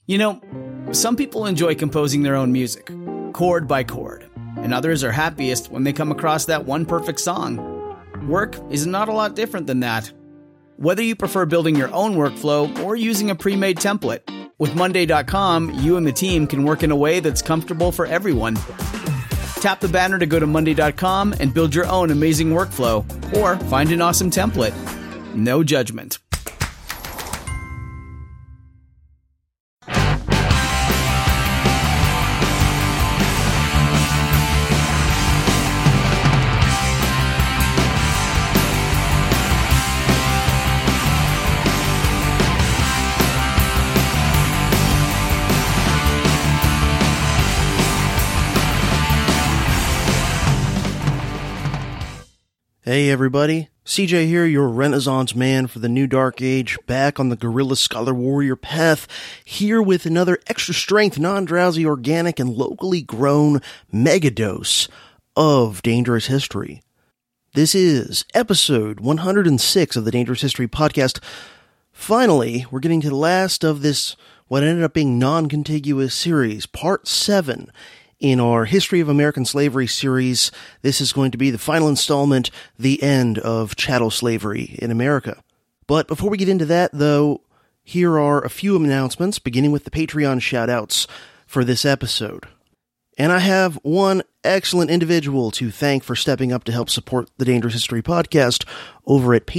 You know, some people enjoy composing their own music, chord by chord, and others are happiest when they come across that one perfect song. Work is not a lot different than that. Whether you prefer building your own workflow or using a pre-made template, with Monday.com, you and the team can work in a way that's comfortable for everyone. Tap the banner to go to Monday.com and build your own amazing workflow, or find an awesome template. No judgment. Hey everybody, CJ here, your Renaissance man for the new Dark Age, back on the Guerrilla Scholar Warrior path, here with another extra strength, non-drowsy, organic, and locally grown mega dose of Dangerous History. This is episode 106 of the Dangerous History podcast. Finally, we're getting to the last of this, what ended up being non-contiguous series, part 7. In our History of American Slavery series, this is going to be the final installment, the end of chattel slavery in America. But before we get into that, though, here are a few announcements, beginning with the Patreon shoutouts for this episode. And I have one excellent individual to thank for stepping up to help support the Dangerous History podcast over at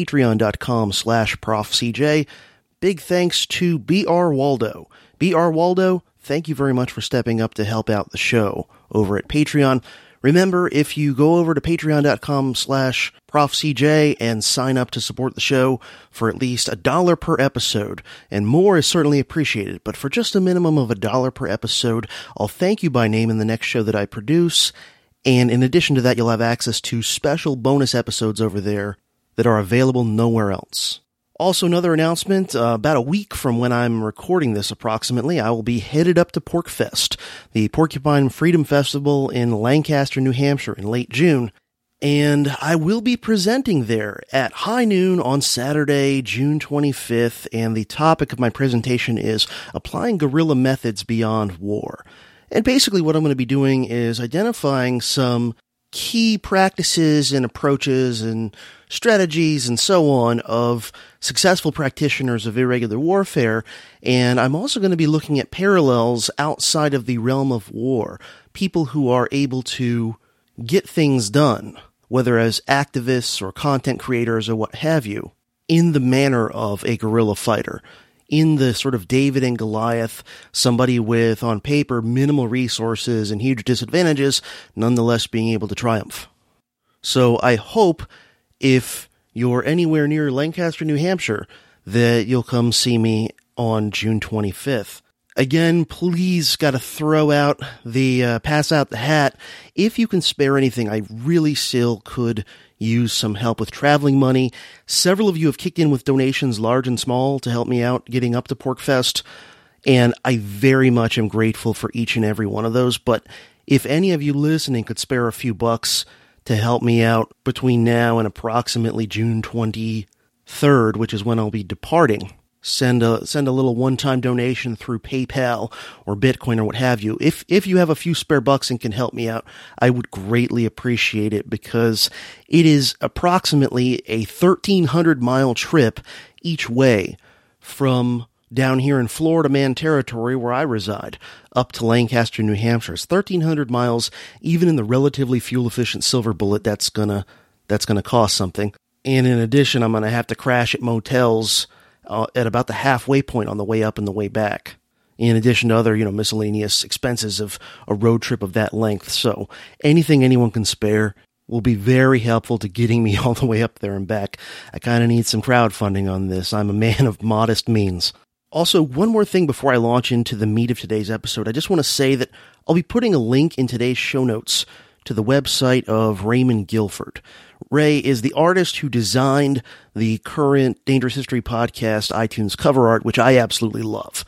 patreon.com/ProfCJ. Big thanks to B.R. Waldo. B.R. Waldo, thank you very much for stepping up to help out the show over at Patreon. Remember, if you go over to patreon.com/ProfCJ and sign up to support the show for at least $1 per episode, and more is certainly appreciated, but for just a minimum of $1 per episode, I'll thank you by name in the next show that I produce, and in addition to that, you'll have access to special bonus episodes over there that are available nowhere else. Also, another announcement, about a week from when I'm recording this approximately, I will be headed up to PorcFest, the Porcupine Freedom Festival in Lancaster, New Hampshire in late June, and I will be presenting there at high noon on Saturday, June 25th, and the topic of my presentation is Applying Guerrilla Methods Beyond War. And basically what I'm going to be doing is identifying some key practices and approaches and strategies and so on of successful practitioners of irregular warfare, and I'm also going to be looking at parallels outside of the realm of war, people who are able to get things done, whether as activists or content creators or what have you, in the manner of a guerrilla fighter. In the sort of David and Goliath, somebody with, on paper, minimal resources and huge disadvantages, nonetheless being able to triumph. So I hope, if you're anywhere near Lancaster, New Hampshire, that you'll come see me on June 25th. Again, please gotta throw out the, pass out the hat. If you can spare anything, I really still could use some help with traveling money. Several of you have kicked in with donations, large and small, to help me out getting up to PorcFest, and I very much am grateful for each and every one of those. But if any of you listening could spare a few bucks to help me out between now and approximately June 23rd, which is when I'll be departing, send a little one-time donation through PayPal or Bitcoin or what have you. If you have a few spare bucks and can help me out, I would greatly appreciate it, because it is approximately a 1,300-mile trip each way from down here in Florida Man territory, where I reside, up to Lancaster, New Hampshire. It's 1,300 miles. Even in the relatively fuel-efficient Silver Bullet, that's gonna cost something. And in addition, I'm gonna have to crash at motels at about the halfway point on the way up and the way back, in addition to other, miscellaneous expenses of a road trip of that length. So anything anyone can spare will be very helpful to getting me all the way up there and back. I kind of need some crowdfunding on this. I'm a man of modest means. Also, one more thing before I launch into the meat of today's episode. I just want to say that I'll be putting a link in today's show notes to the website of Raymond Guilford. Ray is the artist who designed the current Dangerous History podcast iTunes cover art, which I absolutely love.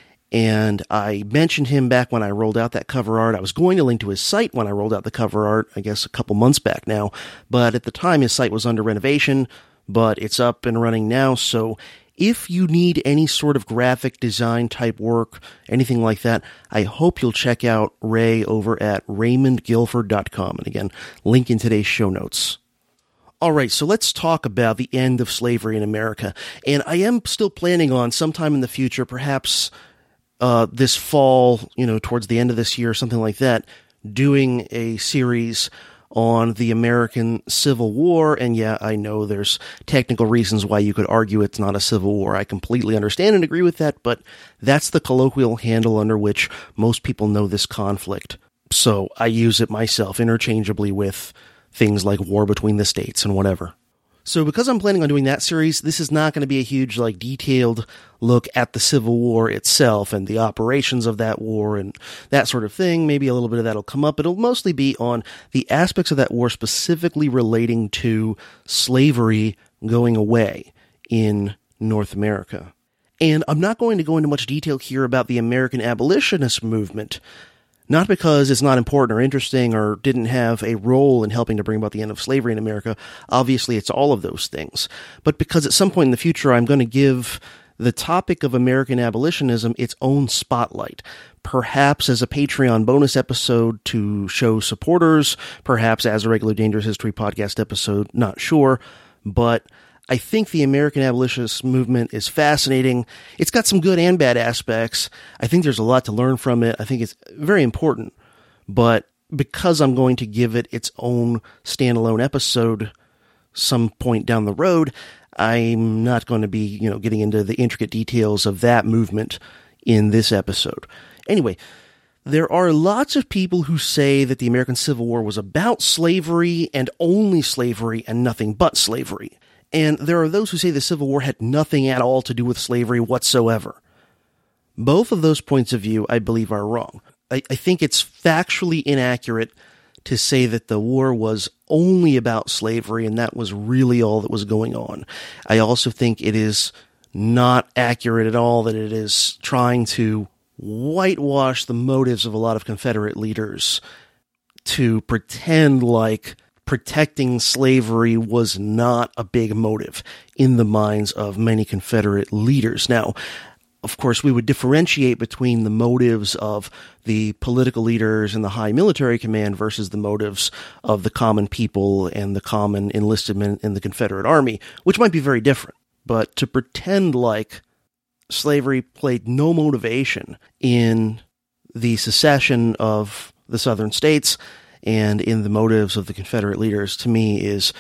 And I mentioned him back when I rolled out that cover art. I was going to link to his site when I rolled out the cover art, I guess a couple months back now. But at the time, his site was under renovation, but it's up and running now. So If you need any sort of graphic design type work, anything like that, I hope you'll check out Ray over at RaymondGuilford.com. And again, link in today's show notes. All right, so let's talk about the end of slavery in America. And I am still planning on sometime in the future, perhaps this fall, towards the end of this year, something like that, doing a series on the American Civil War. And yeah, I know there's technical reasons why you could argue it's not a civil war. I completely understand and agree with that, but that's the colloquial handle under which most people know this conflict. So I use it myself interchangeably with things like war between the states and whatever. So because I'm planning on doing that series, this is not going to be a huge, detailed look at the Civil War itself and the operations of that war and that sort of thing. Maybe a little bit of that'll come up. It'll mostly be on the aspects of that war specifically relating to slavery going away in North America. And I'm not going to go into much detail here about the American abolitionist movement. Not because it's not important or interesting or didn't have a role in helping to bring about the end of slavery in America. Obviously, it's all of those things. But because at some point in the future, I'm going to give the topic of American abolitionism its own spotlight. Perhaps as a Patreon bonus episode to show supporters, perhaps as a regular Dangerous History podcast episode, not sure. But I think the American abolitionist movement is fascinating. It's got some good and bad aspects. I think there's a lot to learn from it. I think it's very important. But because I'm going to give it its own standalone episode some point down the road, I'm not going to be, getting into the intricate details of that movement in this episode. Anyway, there are lots of people who say that the American Civil War was about slavery and only slavery and nothing but slavery. And there are those who say the Civil War had nothing at all to do with slavery whatsoever. Both of those points of view, I believe, are wrong. I think it's factually inaccurate to say that the war was only about slavery and that was really all that was going on. I also think it is not accurate at all that it is trying to whitewash the motives of a lot of Confederate leaders to pretend like protecting slavery was not a big motive in the minds of many Confederate leaders. Now, of course, we would differentiate between the motives of the political leaders and the high military command versus the motives of the common people and the common enlisted men in the Confederate Army, which might be very different. But to pretend like slavery played no motivation in the secession of the southern states and in the motives of the Confederate leaders, to me, is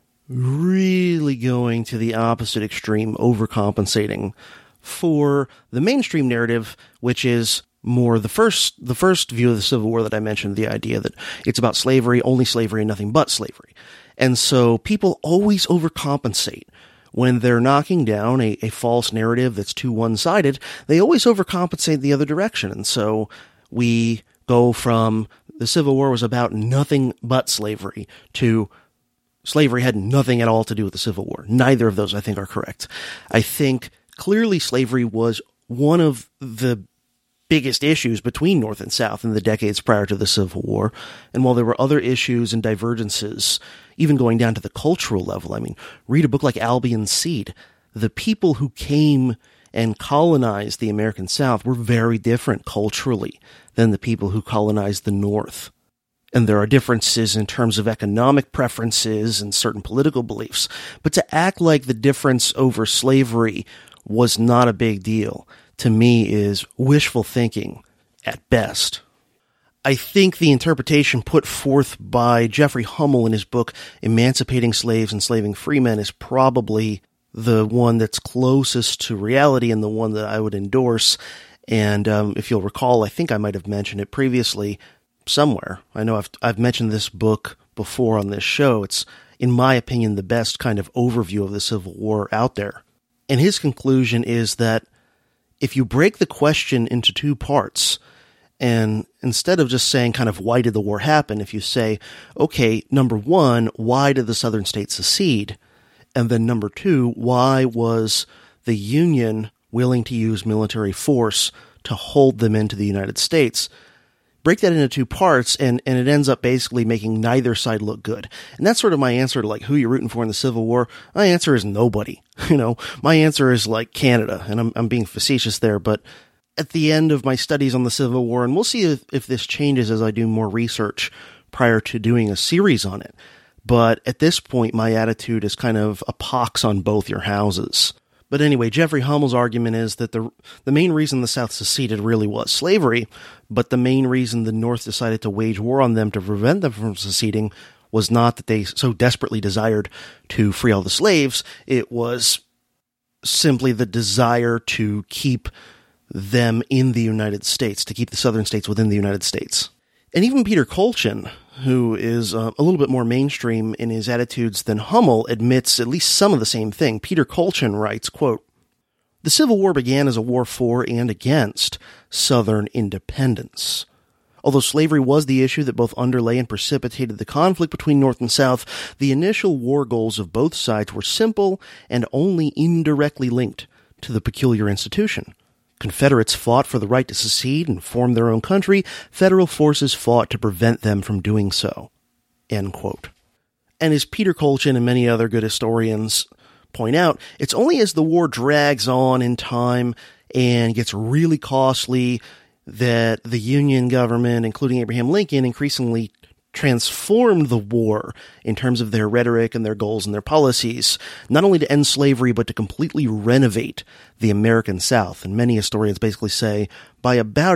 really going to the opposite extreme, overcompensating for the mainstream narrative, which is more the first view of the Civil War that I mentioned, the idea that it's about slavery, only slavery, and nothing but slavery. And so people always overcompensate. When they're knocking down a false narrative that's too one-sided, they always overcompensate the other direction. And so we go from the Civil War was about nothing but slavery to slavery had nothing at all to do with the Civil War. Neither of those, I think, are correct. I think clearly slavery was one of the biggest issues between North and South in the decades prior to the Civil War. And while there were other issues and divergences, even going down to the cultural level, read a book like Albion's Seed. The people who came and colonized the American South were very different culturally than the people who colonized the North. And there are differences in terms of economic preferences and certain political beliefs. But to act like the difference over slavery was not a big deal, to me, is wishful thinking at best. I think the interpretation put forth by Jeffrey Hummel in his book Emancipating Slaves, Enslaving Freemen is probably the one that's closest to reality and the one that I would endorse. And if you'll recall, I think I might have mentioned it previously somewhere. I know I've mentioned this book before on this show. It's, in my opinion, the best kind of overview of the Civil War out there. And his conclusion is that if you break the question into two parts, and instead of just saying kind of why did the war happen, if you say, okay, number one, why did the southern states secede? And then number two, why was the Union willing to use military force to hold them into the United States? break that into two parts, and it ends up basically making neither side look good. And that's sort of my answer to, like, who you're rooting for in the Civil War. My answer is nobody. My answer is, like, Canada, and I'm being facetious there, but at the end of my studies on the Civil War, and we'll see if this changes as I do more research prior to doing a series on it, but at this point, my attitude is kind of a pox on both your houses. But anyway, Jeffrey Hummel's argument is that the main reason the South seceded really was slavery, but the main reason the North decided to wage war on them to prevent them from seceding was not that they so desperately desired to free all the slaves. It was simply the desire to keep them in the United States, to keep the southern states within the United States. And even Peter Kolchin, who is a little bit more mainstream in his attitudes than Hummel, admits at least some of the same thing. Peter Kolchin writes, quote, "The Civil War began as a war for and against Southern independence. Although slavery was the issue that both underlay and precipitated the conflict between North and South, the initial war goals of both sides were simple and only indirectly linked to the peculiar institution. Confederates fought for the right to secede and form their own country. Federal forces fought to prevent them from doing so." End quote. And as Peter Kolchin and many other good historians point out, it's only as the war drags on in time and gets really costly that the Union government, including Abraham Lincoln, increasingly transformed the war in terms of their rhetoric and their goals and their policies, not only to end slavery, but to completely renovate the American South. And many historians basically say by about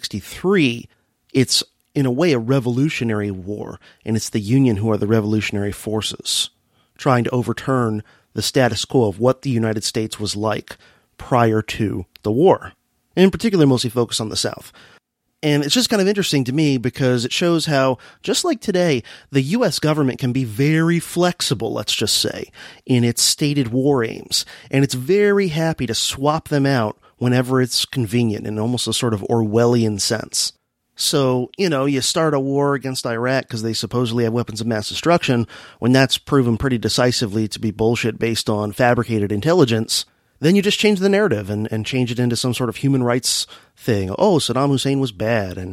1863, it's in a way a revolutionary war, and it's the Union who are the revolutionary forces, trying to overturn the status quo of what the United States was like prior to the war. And in particular, mostly focused on the South. And it's just kind of interesting to me because it shows how, just like today, the U.S. government can be very flexible, let's just say, in its stated war aims. And it's very happy to swap them out whenever it's convenient in almost a sort of Orwellian sense. So, you start a war against Iraq because they supposedly have weapons of mass destruction, when that's proven pretty decisively to be bullshit based on fabricated intelligence. Then you just change the narrative and change it into some sort of human rights thing. Oh, Saddam Hussein was bad, and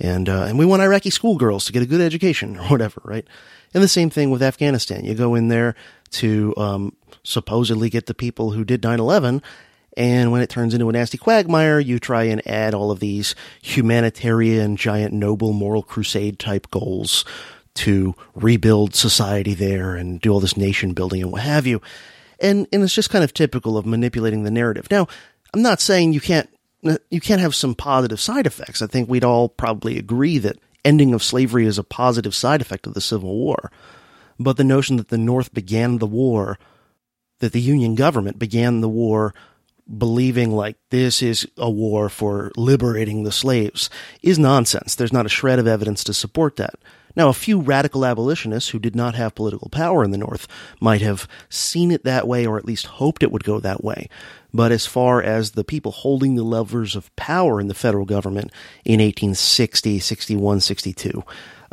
we want Iraqi schoolgirls to get a good education or whatever, right? And the same thing with Afghanistan. You go in there to supposedly get the people who did 9/11, and when it turns into a nasty quagmire, you try and add all of these humanitarian, giant, noble, moral crusade type goals to rebuild society there and do all this nation building and what have you. And it's just kind of typical of manipulating the narrative. Now, I'm not saying you can't have some positive side effects. I think we'd all probably agree that ending of slavery is a positive side effect of the Civil War. But the notion that the North began the war, that the Union government began the war believing like this is a war for liberating the slaves is nonsense. There's not a shred of evidence to support that. Now, a few radical abolitionists who did not have political power in the North might have seen it that way or at least hoped it would go that way. But as far as the people holding the levers of power in the federal government in 1860, 61, 62,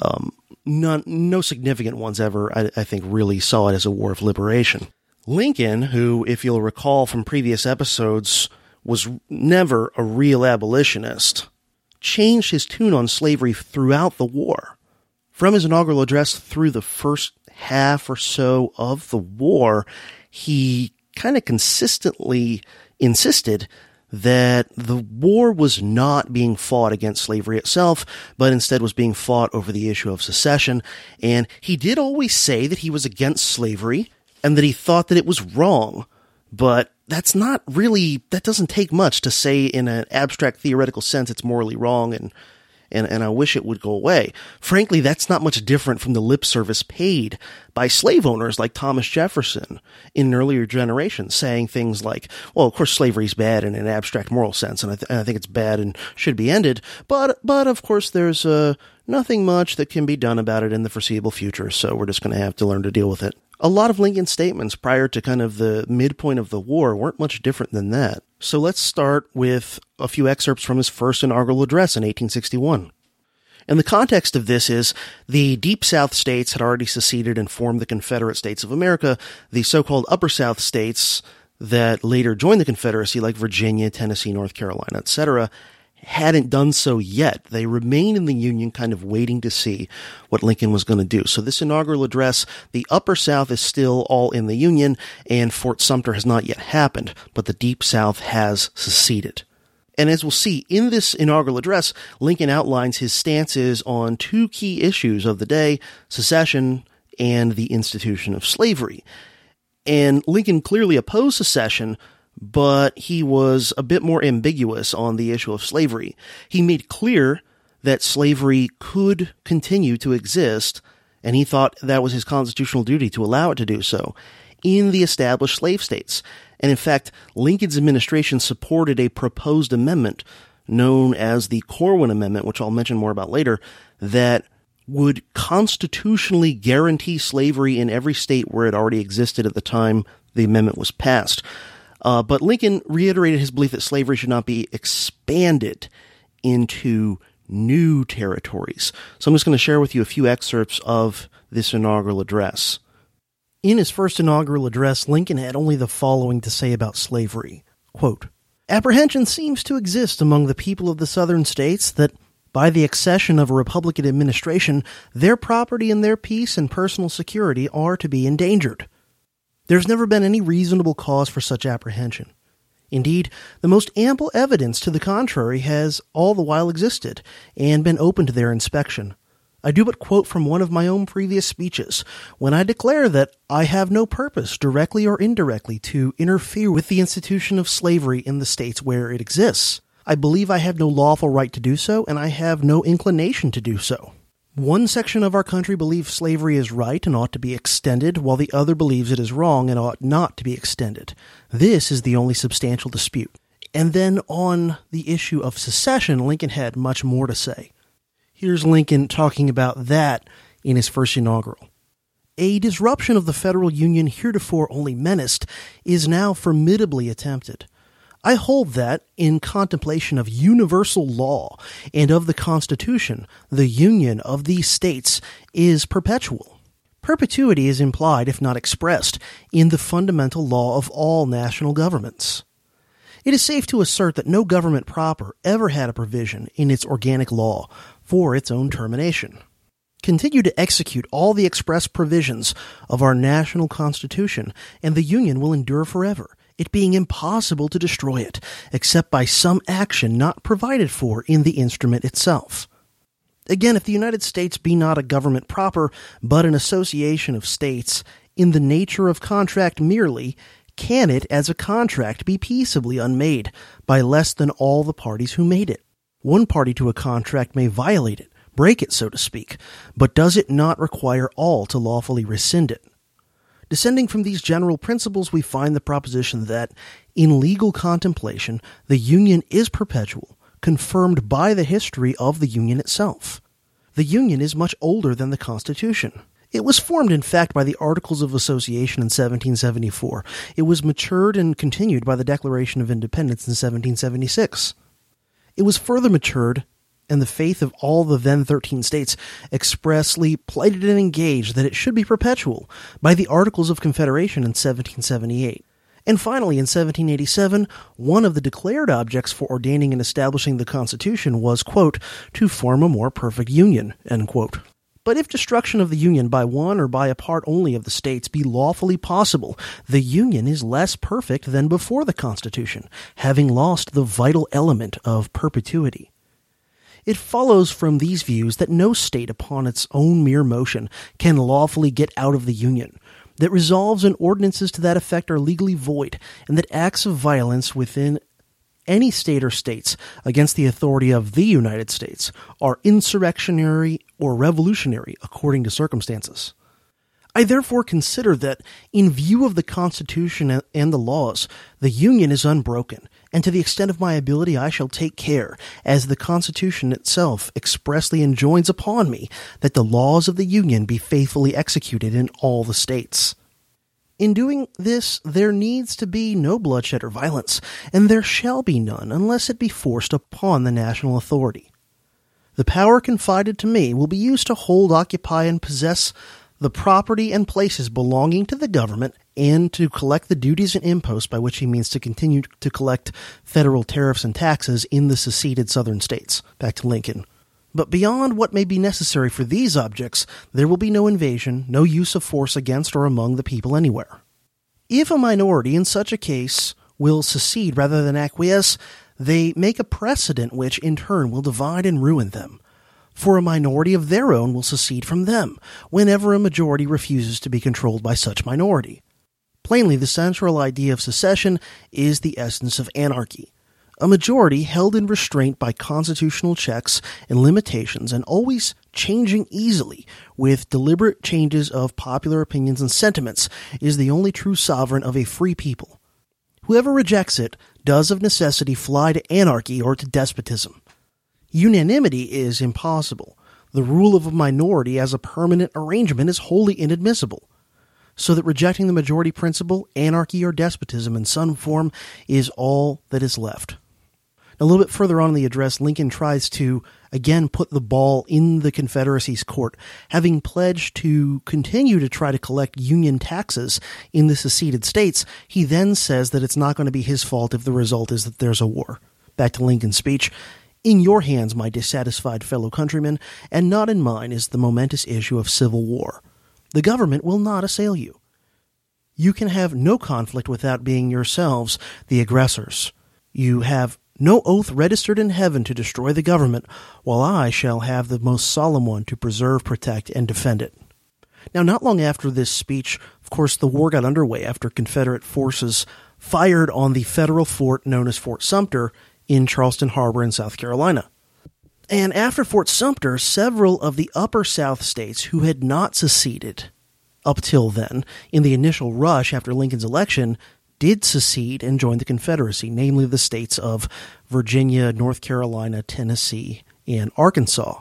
no significant ones ever, I think, really saw it as a war of liberation. Lincoln, who, if you'll recall from previous episodes, was never a real abolitionist, changed his tune on slavery throughout the war. From his inaugural address through the first half or so of the war, he kind of consistently insisted that the war was not being fought against slavery itself, but instead was being fought over the issue of secession. And he did always say that he was against slavery and that he thought that it was wrong. But that's not really, that doesn't take much to say in an abstract theoretical sense it's morally wrong and I wish it would go away. Frankly, that's not much different from the lip service paid by slave owners like Thomas Jefferson in an earlier generation, saying things like, well, of course slavery's bad in an abstract moral sense, and I think it's bad and should be ended, but of course there's nothing much that can be done about it in the foreseeable future, so we're just going to have to learn to deal with it. A lot of Lincoln's statements prior to kind of the midpoint of the war weren't much different than that. So let's start with a few excerpts from his first inaugural address in 1861. And the context of this is the Deep South states had already seceded and formed the Confederate States of America. The so-called Upper South states that later joined the Confederacy, like Virginia, Tennessee, North Carolina, etc., hadn't done so yet. They remained in the Union, kind of waiting to see what Lincoln was going to do. So this inaugural address, the Upper South is still all in the Union, and Fort Sumter has not yet happened, but the Deep South has seceded. And as we'll see, in this inaugural address, Lincoln outlines his stances on two key issues of the day, secession and the institution of slavery. And Lincoln clearly opposed secession, but he was a bit more ambiguous on the issue of slavery. He made clear that slavery could continue to exist, and he thought that was his constitutional duty to allow it to do so in the established slave states. And in fact, Lincoln's administration supported a proposed amendment known as the Corwin Amendment, which I'll mention more about later, that would constitutionally guarantee slavery in every state where it already existed at the time the amendment was passed. But Lincoln reiterated his belief that slavery should not be expanded into new territories. So I'm just going to share with you a few excerpts of this inaugural address. In his first inaugural address, Lincoln had only the following to say about slavery. Quote, "Apprehension seems to exist among the people of the southern states that by the accession of a Republican administration, their property and their peace and personal security are to be endangered. There's never been any reasonable cause for such apprehension. Indeed, the most ample evidence to the contrary has all the while existed and been open to their inspection. I do but quote from one of my own previous speeches, when I declare that I have no purpose, directly or indirectly, to interfere with the institution of slavery in the states where it exists. I believe I have no lawful right to do so, and I have no inclination to do so. One section of our country believes slavery is right and ought to be extended, while the other believes it is wrong and ought not to be extended. This is the only substantial dispute." And then on the issue of secession, Lincoln had much more to say. Here's Lincoln talking about that in his first inaugural. "A disruption of the federal union heretofore only menaced is now formidably attempted. I hold that, in contemplation of universal law and of the Constitution, the union of these states is perpetual. Perpetuity is implied, if not expressed, in the fundamental law of all national governments. It is safe to assert that no government proper ever had a provision in its organic law for its own termination. Continue to execute all the express provisions of our national Constitution, and the Union will endure forever, it being impossible to destroy it, except by some action not provided for in the instrument itself. Again, if the United States be not a government proper, but an association of states, in the nature of contract merely, can it, as a contract, be peaceably unmade by less than all the parties who made it? One party to a contract may violate it, break it, so to speak, but does it not require all to lawfully rescind it? Descending from these general principles, we find the proposition that, in legal contemplation, the Union is perpetual, confirmed by the history of the Union itself. The Union is much older than the Constitution. It was formed, in fact, by the Articles of Association in 1774. It was matured and continued by the Declaration of Independence in 1776. It was further matured, and the faith of all the then 13 states expressly plighted and engaged that it should be perpetual by the Articles of Confederation in 1778. And finally, in 1787, one of the declared objects for ordaining and establishing the Constitution was, quote, to form a more perfect union, end quote. But if destruction of the Union by one or by a part only of the states be lawfully possible, the Union is less perfect than before the Constitution, having lost the vital element of perpetuity. It follows from these views that no state upon its own mere motion can lawfully get out of the Union, that resolves and ordinances to that effect are legally void, and that acts of violence within any state or states against the authority of the United States are insurrectionary or revolutionary according to circumstances. I therefore consider that, in view of the Constitution and the laws, the Union is unbroken, and to the extent of my ability I shall take care, as the Constitution itself expressly enjoins upon me, that the laws of the Union be faithfully executed in all the states. In doing this, there needs to be no bloodshed or violence, and there shall be none unless it be forced upon the national authority. The power confided to me will be used to hold, occupy, and possess the property and places belonging to the government and to collect the duties and imposts, by which he means to continue to collect federal tariffs and taxes in the seceded southern states. Back to Lincoln. But beyond what may be necessary for these objects, there will be no invasion, no use of force against or among the people anywhere. If a minority in such a case will secede rather than acquiesce, they make a precedent which, in turn, will divide and ruin them. For a minority of their own will secede from them, whenever a majority refuses to be controlled by such minority. Plainly, the central idea of secession is the essence of anarchy. A majority held in restraint by constitutional checks and limitations, and always changing easily with deliberate changes of popular opinions and sentiments, is the only true sovereign of a free people. Whoever rejects it does of necessity fly to anarchy or to despotism. Unanimity is impossible. The rule of a minority as a permanent arrangement is wholly inadmissible. So that rejecting the majority principle, anarchy or despotism in some form, is all that is left. A little bit further on in the address, Lincoln tries to, again, put the ball in the Confederacy's court, having pledged to continue to try to collect Union taxes in the seceded states. He then says that it's not going to be his fault if the result is that there's a war. Back to Lincoln's speech. In your hands, my dissatisfied fellow countrymen, and not in mine, is the momentous issue of civil war. The government will not assail you. You can have no conflict without being yourselves the aggressors. You have no oath registered in heaven to destroy the government, while I shall have the most solemn one to preserve, protect, and defend it. Now, not long after this speech, of course, the war got underway after Confederate forces fired on the federal fort known as Fort Sumter in Charleston Harbor in South Carolina. And after Fort Sumter, several of the upper South states who had not seceded up till then, in the initial rush after Lincoln's election, did secede and join the Confederacy, namely the states of Virginia, North Carolina, Tennessee, and Arkansas.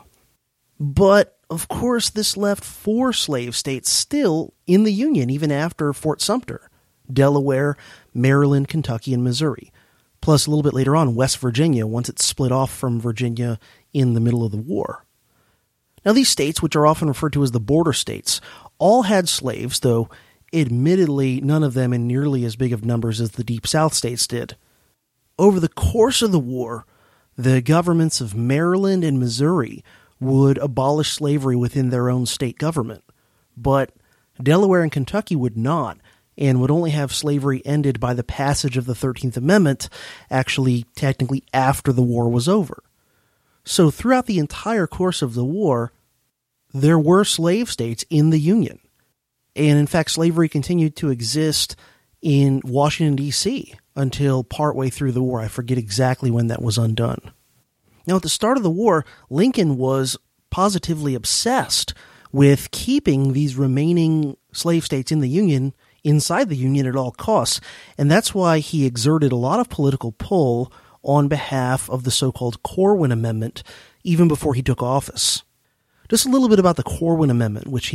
But, of course, this left 4 slave states still in the Union even after Fort Sumter: Delaware, Maryland, Kentucky, and Missouri. Plus, a little bit later on, West Virginia, once it split off from Virginia in the middle of the war. Now, these states, which are often referred to as the border states, all had slaves, though admittedly none of them in nearly as big of numbers as the Deep South states did. Over the course of the war, the governments of Maryland and Missouri would abolish slavery within their own state government, but Delaware and Kentucky would not, and would only have slavery ended by the passage of the 13th Amendment, actually technically after the war was over. So throughout the entire course of the war, there were slave states in the Union. And in fact, slavery continued to exist in Washington, D.C. until partway through the war. I forget exactly when that was undone. Now, at the start of the war, Lincoln was positively obsessed with keeping these remaining slave states in the Union inside the Union at all costs. And that's why he exerted a lot of political pull on behalf of the so-called Corwin Amendment, even before he took office. Just a little bit about the Corwin Amendment, which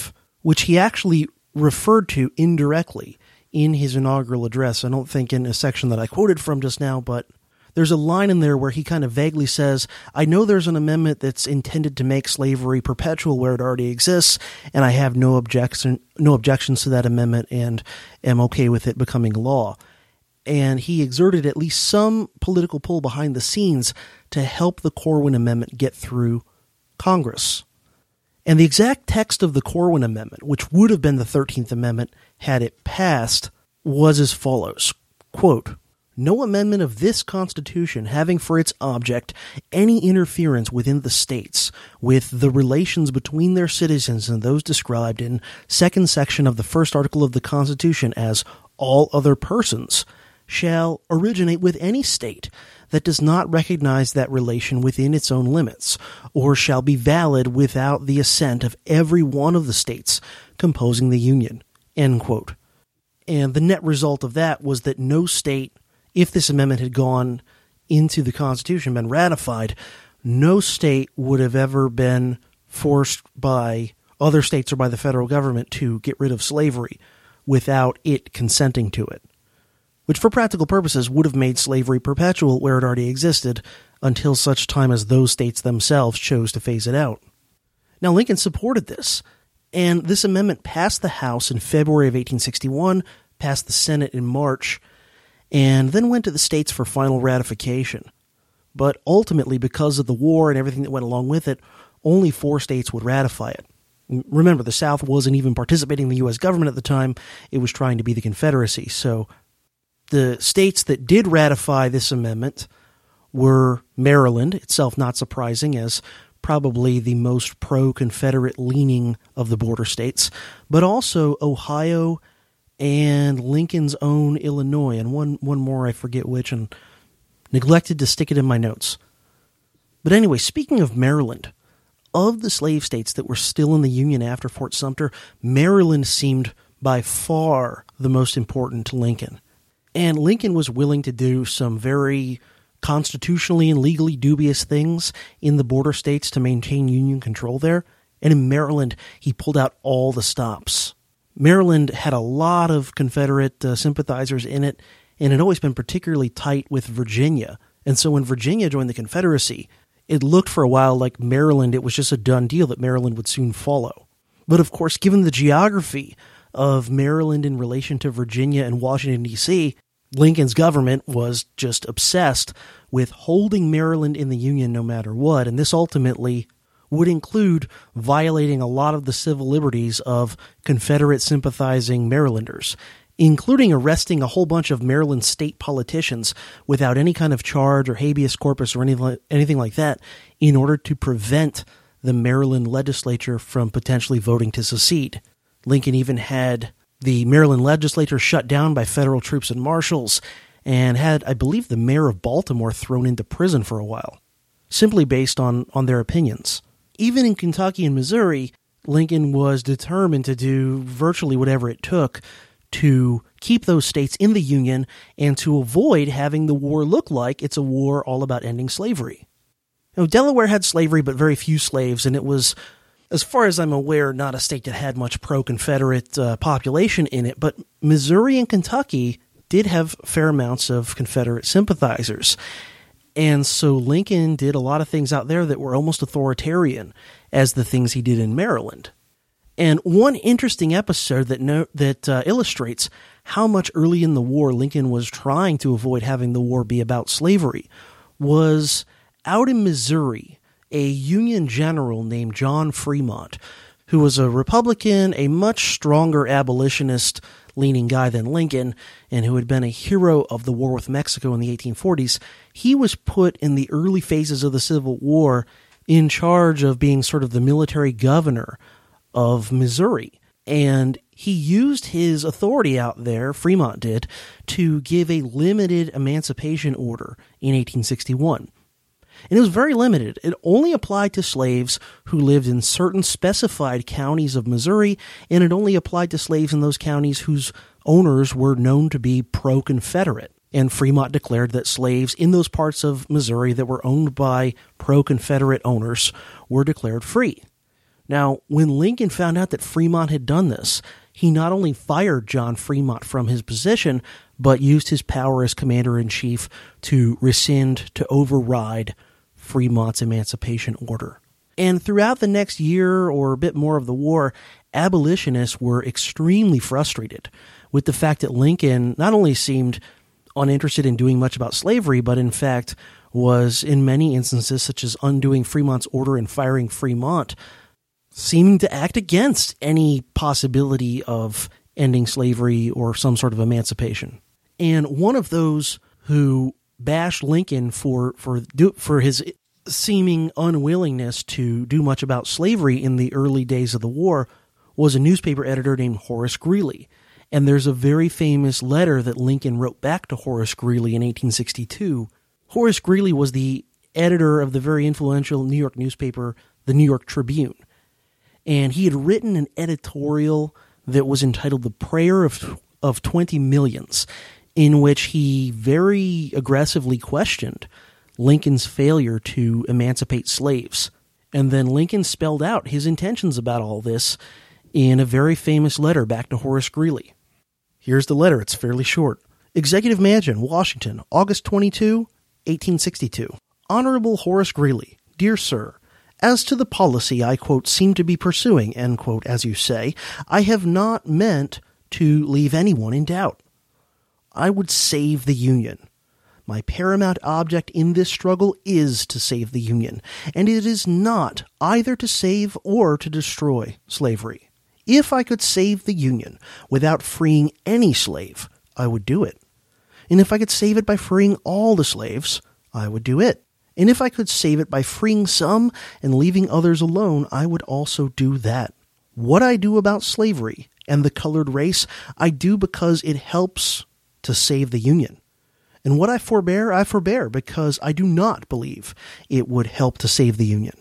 he actually referred to indirectly in his inaugural address. I don't think in a section that I quoted from just now, but there's a line in there where he kind of vaguely says, I know there's an amendment that's intended to make slavery perpetual where it already exists, and I have no objections to that amendment and am okay with it becoming law. And he exerted at least some political pull behind the scenes to help the Corwin Amendment get through Congress. And the exact text of the Corwin Amendment, which would have been the 13th Amendment had it passed, was as follows, quote, no amendment of this Constitution having for its object any interference within the states with the relations between their citizens and those described in second section of the first article of the Constitution as all other persons shall originate with any state that does not recognize that relation within its own limits, or shall be valid without the assent of every one of the states composing the Union, end quote. And the net result of that was that no state, if this amendment had gone into the Constitution, been ratified, no state would have ever been forced by other states or by the federal government to get rid of slavery without it consenting to it, which for practical purposes would have made slavery perpetual where it already existed until such time as those states themselves chose to phase it out. Now, Lincoln supported this, And this amendment passed the House in February of 1861, passed the Senate in March, and then went to the states for final ratification. But ultimately, because of the war and everything that went along with it, only 4 states would ratify it. Remember, the South wasn't even participating in the U.S. government at the time. It was trying to be the Confederacy. So the states that did ratify this amendment were Maryland, itself not surprising, as probably the most pro-Confederate leaning of the border states, but also Ohio and Lincoln's own Illinois, and one more, I forget which, and neglected to stick it in my notes. But anyway, speaking of Maryland, of the slave states that were still in the Union after Fort Sumter, Maryland seemed by far the most important to Lincoln. And Lincoln was willing to do some very constitutionally and legally dubious things in the border states to maintain Union control there. And in Maryland, he pulled out all the stops. Maryland had a lot of Confederate sympathizers in it, and had always been particularly tight with Virginia. And so when Virginia joined the Confederacy, it looked for a while like Maryland, it was just a done deal that Maryland would soon follow. But of course, given the geography of Maryland in relation to Virginia and Washington, D.C., Lincoln's government was just obsessed with holding Maryland in the Union no matter what, and this ultimately would include violating a lot of the civil liberties of Confederate sympathizing Marylanders, including arresting a whole bunch of Maryland state politicians without any kind of charge or habeas corpus or anything like that in order to prevent the Maryland legislature from potentially voting to secede. Lincoln even had the Maryland legislature shut down by federal troops and marshals, and had, I believe, the mayor of Baltimore thrown into prison for a while, simply based on their opinions. Even in Kentucky and Missouri, Lincoln was determined to do virtually whatever it took to keep those states in the Union and to avoid having the war look like it's a war all about ending slavery. Now, Delaware had slavery, but very few slaves, and it was, as far as I'm aware, not a state that had much pro-Confederate population in it, but Missouri and Kentucky did have fair amounts of Confederate sympathizers. And so Lincoln did a lot of things out there that were almost authoritarian as the things he did in Maryland. And one interesting episode that illustrates how much early in the war Lincoln was trying to avoid having the war be about slavery was out in Missouri, a Union general named John Fremont, who was a Republican, a much stronger abolitionist-leaning guy than Lincoln, and who had been a hero of the war with Mexico in the 1840s. He was put in the early phases of the Civil War in charge of being sort of the military governor of Missouri. And he used his authority out there, Fremont did, to give a limited emancipation order in 1861. And it was very limited. It only applied to slaves who lived in certain specified counties of Missouri, and it only applied to slaves in those counties whose owners were known to be pro-Confederate. And Fremont declared that slaves in those parts of Missouri that were owned by pro-Confederate owners were declared free. Now, when Lincoln found out that Fremont had done this, he not only fired John Fremont from his position, but used his power as commander-in-chief to rescind, to override Fremont's emancipation order. And throughout the next year or a bit more of the war, abolitionists were extremely frustrated with the fact that Lincoln not only seemed uninterested in doing much about slavery, but in fact was, in many instances, such as undoing Fremont's order and firing Fremont, seeming to act against any possibility of ending slavery or some sort of emancipation. And one of those who bashed Lincoln for his seeming unwillingness to do much about slavery in the early days of the war was a newspaper editor named Horace Greeley. And there's a very famous letter that Lincoln wrote back to Horace Greeley in 1862. Horace Greeley was the editor of the very influential New York newspaper, the New York Tribune. And he had written an editorial that was entitled The Prayer of 20 Millions, in which he very aggressively questioned Lincoln's failure to emancipate slaves. And then Lincoln spelled out his intentions about all this in a very famous letter back to Horace Greeley. Here's the letter. It's fairly short. Executive Mansion, Washington, August 22, 1862. Honorable Horace Greeley, dear sir, As to the policy I, quote, seem to be pursuing, end quote, as you say, I have not meant to leave anyone in doubt. I would save the Union. My paramount object in this struggle is to save the Union, and it is not either to save or to destroy slavery. If I could save the Union without freeing any slave, I would do it. And if I could save it by freeing all the slaves, I would do it. And if I could save it by freeing some and leaving others alone, I would also do that. What I do about slavery and the colored race, I do because it helps to save the Union. And what I forbear because I do not believe it would help to save the Union.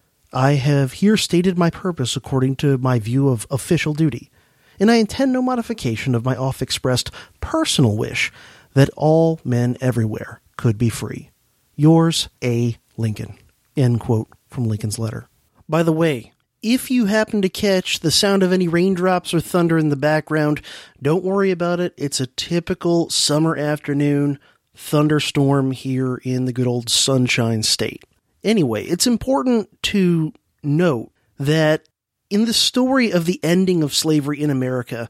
I have here stated my purpose according to my view of official duty, and I intend no modification of my oft-expressed personal wish that all men everywhere could be free. Yours, A. Lincoln. End quote from Lincoln's letter. By the way, if you happen to catch the sound of any raindrops or thunder in the background, don't worry about it. It's a typical summer afternoon thunderstorm here in the good old Sunshine State. Anyway, it's important to note that in the story of the ending of slavery in America,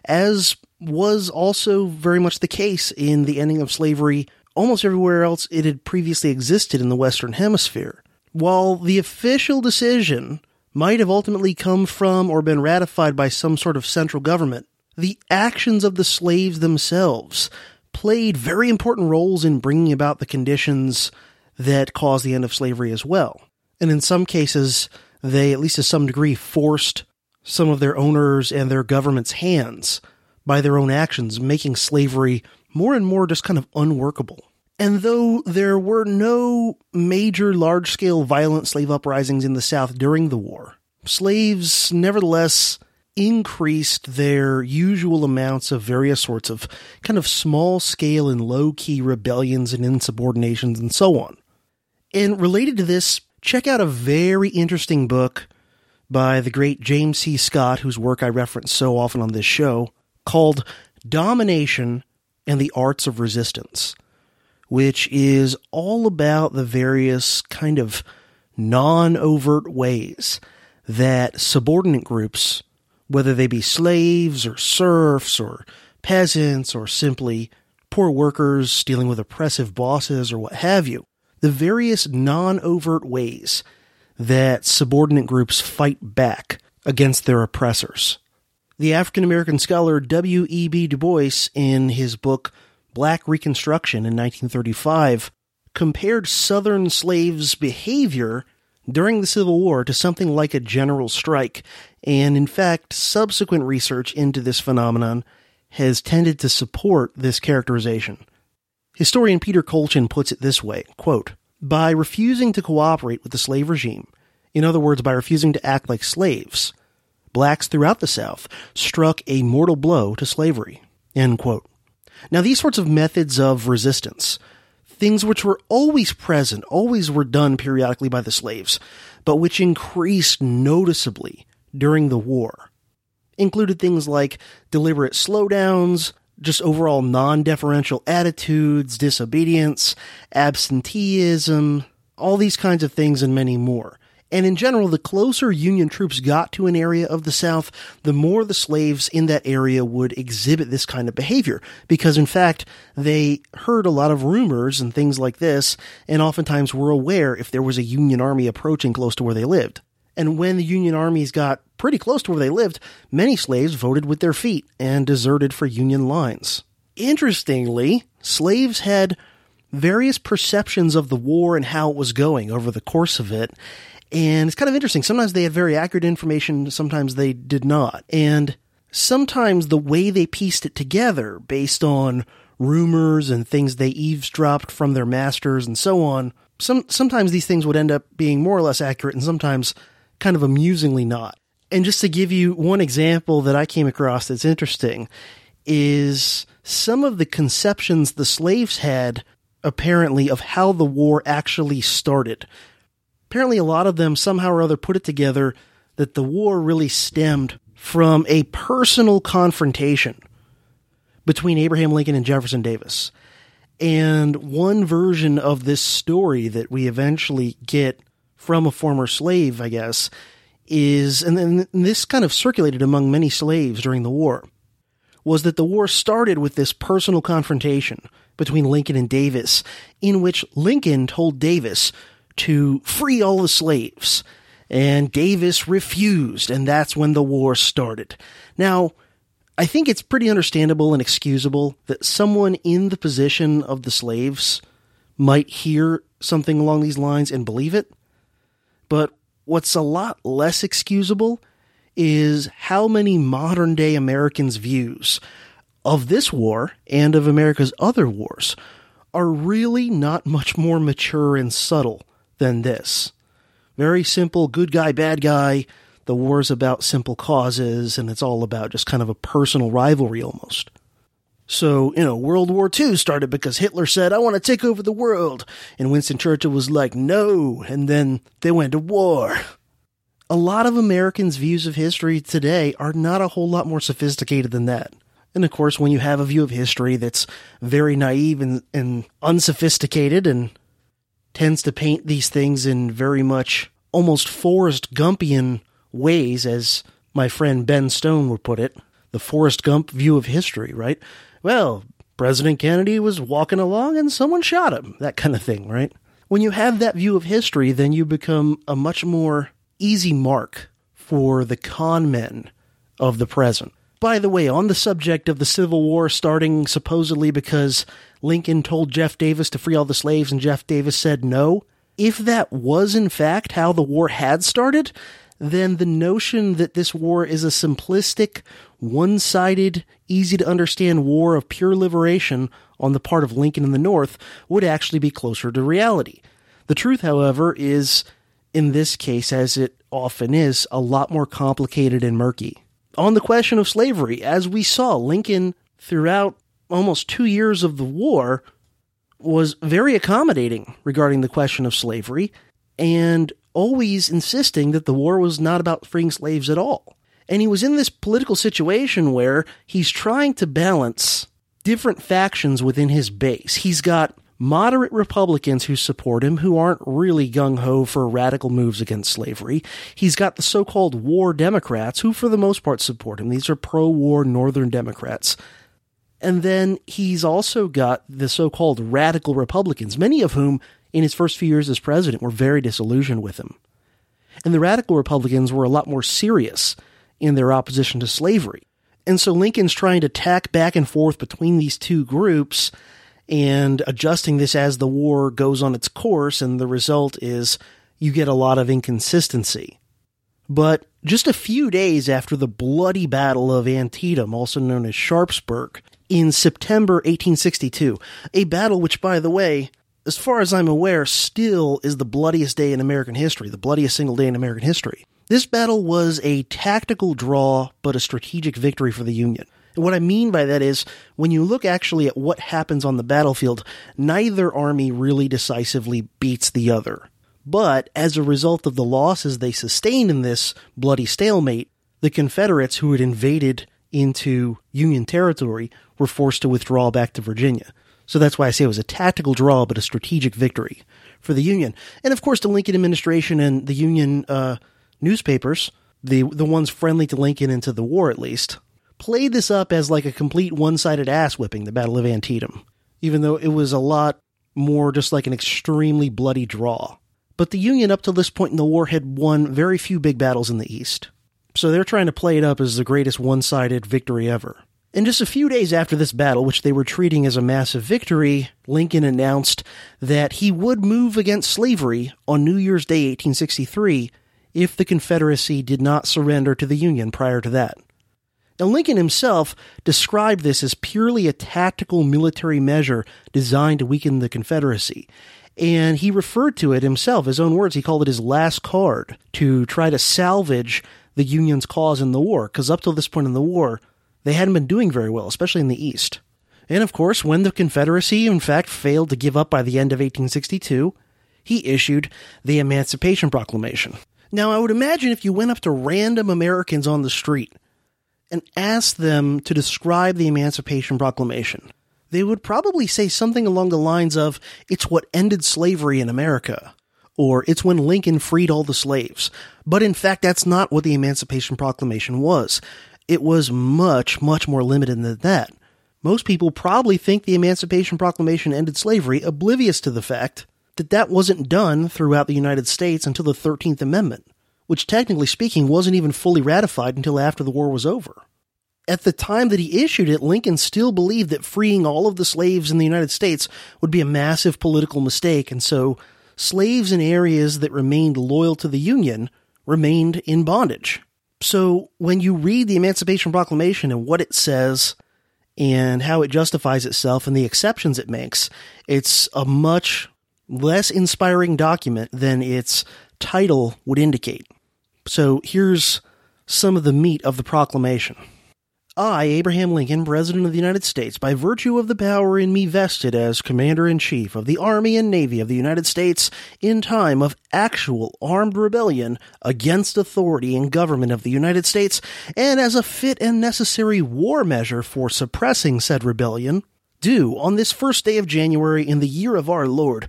as was also very much the case in the ending of slavery almost everywhere else it had previously existed in the Western Hemisphere, while the official decision might have ultimately come from or been ratified by some sort of central government, the actions of the slaves themselves played very important roles in bringing about the conditions that caused the end of slavery as well. And in some cases, they, at least to some degree, forced some of their owners and their government's hands by their own actions, making slavery more and more just kind of unworkable. And though there were no major large-scale violent slave uprisings in the South during the war, slaves nevertheless increased their usual amounts of various sorts of kind of small-scale and low-key rebellions and insubordinations and so on. And related to this, check out a very interesting book by the great James C. Scott, whose work I reference so often on this show, called Domination and the Arts of Resistance, which is all about the various kind of non-overt ways that subordinate groups, whether they be slaves or serfs or peasants or simply poor workers dealing with oppressive bosses or what have you, the various non-overt ways that subordinate groups fight back against their oppressors. The African-American scholar W.E.B. Du Bois, in his book Black Reconstruction in 1935, compared Southern slaves' behavior during the Civil War to something like a general strike, and in fact, subsequent research into this phenomenon has tended to support this characterization. Historian Peter Kolchin puts it this way, quote, "By refusing to cooperate with the slave regime, in other words, by refusing to act like slaves, blacks throughout the South struck a mortal blow to slavery." End quote. Now, these sorts of methods of resistance, things which were always present, always were done periodically by the slaves, but which increased noticeably during the war, included things like deliberate slowdowns, just overall non-deferential attitudes, disobedience, absenteeism, all these kinds of things and many more. And in general, the closer Union troops got to an area of the South, the more the slaves in that area would exhibit this kind of behavior, because in fact, they heard a lot of rumors and things like this, and oftentimes were aware if there was a Union army approaching close to where they lived. And when the Union armies got pretty close to where they lived, many slaves voted with their feet and deserted for Union lines. Interestingly, slaves had various perceptions of the war and how it was going over the course of it. And it's kind of interesting. Sometimes they had very accurate information, sometimes they did not. And sometimes the way they pieced it together based on rumors and things they eavesdropped from their masters and so on, sometimes these things would end up being more or less accurate and sometimes kind of amusingly not. And just to give you one example that I came across that's interesting is some of the conceptions the slaves had, apparently, of how the war actually started. Apparently, a lot of them somehow or other put it together that the war really stemmed from a personal confrontation between Abraham Lincoln and Jefferson Davis. And one version of this story that we eventually get from a former slave, I guess, is, and then this kind of circulated among many slaves during the war, was that the war started with this personal confrontation between Lincoln and Davis, in which Lincoln told Davis to free all the slaves, and Davis refused, and that's when the war started. Now, I think it's pretty understandable and excusable that someone in the position of the slaves might hear something along these lines and believe it, but what's a lot less excusable is how many modern-day Americans' views of this war and of America's other wars are really not much more mature and subtle than this. Very simple, good guy, bad guy. The war's about simple causes, and it's all about just kind of a personal rivalry almost. So, World War II started because Hitler said, "I want to take over the world." And Winston Churchill was like, "No." And then they went to war. A lot of Americans' views of history today are not a whole lot more sophisticated than that. And of course, when you have a view of history that's very naive and unsophisticated and tends to paint these things in very much almost Forrest Gumpian ways, as my friend Ben Stone would put it, the Forrest Gump view of history, right? Well, President Kennedy was walking along and someone shot him, that kind of thing, right? When you have that view of history, then you become a much more easy mark for the con men of the present. By the way, on the subject of the Civil War starting supposedly because Lincoln told Jeff Davis to free all the slaves and Jeff Davis said no, if that was in fact how the war had started, then the notion that this war is a simplistic, one-sided, easy-to-understand war of pure liberation on the part of Lincoln and the North would actually be closer to reality. The truth, however, is, in this case, as it often is, a lot more complicated and murky. On the question of slavery, as we saw, Lincoln, throughout almost 2 years of the war, was very accommodating regarding the question of slavery, and always insisting that the war was not about freeing slaves at all. And he was in this political situation where he's trying to balance different factions within his base. He's got moderate Republicans who support him, who aren't really gung-ho for radical moves against slavery. He's got the so-called war Democrats, who for the most part support him. These are pro-war Northern Democrats. And then he's also got the so-called radical Republicans, many of whom, in his first few years as president, were very disillusioned with him. And the radical Republicans were a lot more serious in their opposition to slavery. And so Lincoln's trying to tack back and forth between these two groups and adjusting this as the war goes on its course, and the result is you get a lot of inconsistency. But just a few days after the bloody Battle of Antietam, also known as Sharpsburg, in September 1862, a battle which, by the way, as far as I'm aware, still is the bloodiest day in American history, the bloodiest single day in American history. This battle was a tactical draw, but a strategic victory for the Union. And what I mean by that is, when you look actually at what happens on the battlefield, neither army really decisively beats the other. But as a result of the losses they sustained in this bloody stalemate, the Confederates who had invaded into Union territory were forced to withdraw back to Virginia. So that's why I say it was a tactical draw, but a strategic victory for the Union. And of course, the Lincoln administration and the Union newspapers, the ones friendly to Lincoln and to the war at least, played this up as like a complete one-sided ass-whipping, the Battle of Antietam, even though it was a lot more just like an extremely bloody draw. But the Union up to this point in the war had won very few big battles in the East. So they're trying to play it up as the greatest one-sided victory ever. And just a few days after this battle, which they were treating as a massive victory, Lincoln announced that he would move against slavery on New Year's Day 1863 if the Confederacy did not surrender to the Union prior to that. Now, Lincoln himself described this as purely a tactical military measure designed to weaken the Confederacy. And he referred to it himself, his own words, he called it his last card to try to salvage the Union's cause in the war, because up till this point in the war, they hadn't been doing very well, especially in the East. And of course, when the Confederacy, in fact, failed to give up by the end of 1862, he issued the Emancipation Proclamation. Now, I would imagine if you went up to random Americans on the street and asked them to describe the Emancipation Proclamation, they would probably say something along the lines of, "It's what ended slavery in America," or it's when Lincoln freed all the slaves. But in fact, that's not what the Emancipation Proclamation was. It was much, much more limited than that. Most people probably think the Emancipation Proclamation ended slavery, oblivious to the fact that that wasn't done throughout the United States until the 13th Amendment, which technically speaking wasn't even fully ratified until after the war was over. At the time that he issued it, Lincoln still believed that freeing all of the slaves in the United States would be a massive political mistake, and so slaves in areas that remained loyal to the Union remained in bondage. So when you read the Emancipation Proclamation and what it says and how it justifies itself and the exceptions it makes, it's a much less inspiring document than its title would indicate. So here's some of the meat of the proclamation. I, Abraham Lincoln, President of the United States, by virtue of the power in me vested as Commander-in-Chief of the Army and Navy of the United States in time of actual armed rebellion against authority and government of the United States, and as a fit and necessary war measure for suppressing said rebellion, do, on this first day of January in the year of our Lord,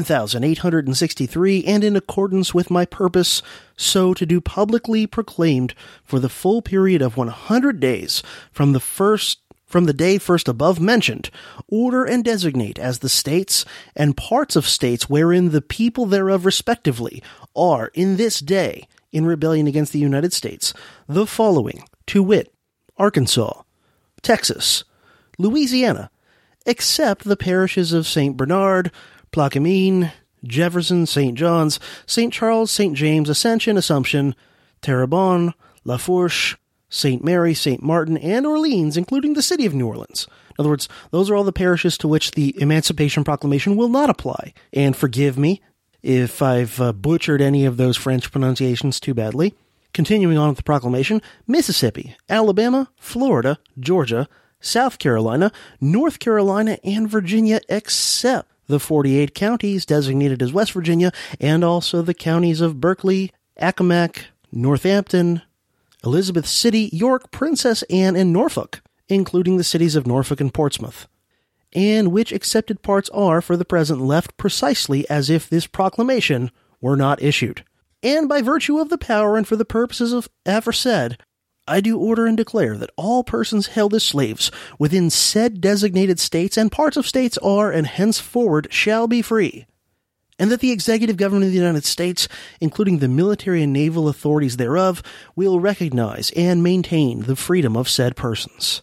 1863, and in accordance with my purpose, so to do publicly proclaimed for the full period of 100 days from the day first above mentioned, order and designate as the states and parts of states wherein the people thereof respectively are in this day in rebellion against the United States, the following, to wit, Arkansas, Texas, Louisiana, except the parishes of St. Bernard, Plaquemine, Jefferson, St. John's, St. Charles, St. James, Ascension, Assumption, Terrebonne, La Fourche, St. Mary, St. Martin, and Orleans, including the city of New Orleans. In other words, those are all the parishes to which the Emancipation Proclamation will not apply. And forgive me if I've butchered any of those French pronunciations too badly. Continuing on with the proclamation, Mississippi, Alabama, Florida, Georgia, South Carolina, North Carolina, and Virginia, except the 48 counties designated as West Virginia, and also the counties of Berkeley, Accomack, Northampton, Elizabeth City, York, Princess Anne, and Norfolk, including the cities of Norfolk and Portsmouth, and which accepted parts are, for the present, left precisely as if this proclamation were not issued. And by virtue of the power and for the purposes of aforesaid, I do order and declare that all persons held as slaves within said designated states and parts of states are and henceforward shall be free, and that the executive government of the United States, including the military and naval authorities thereof, will recognize and maintain the freedom of said persons.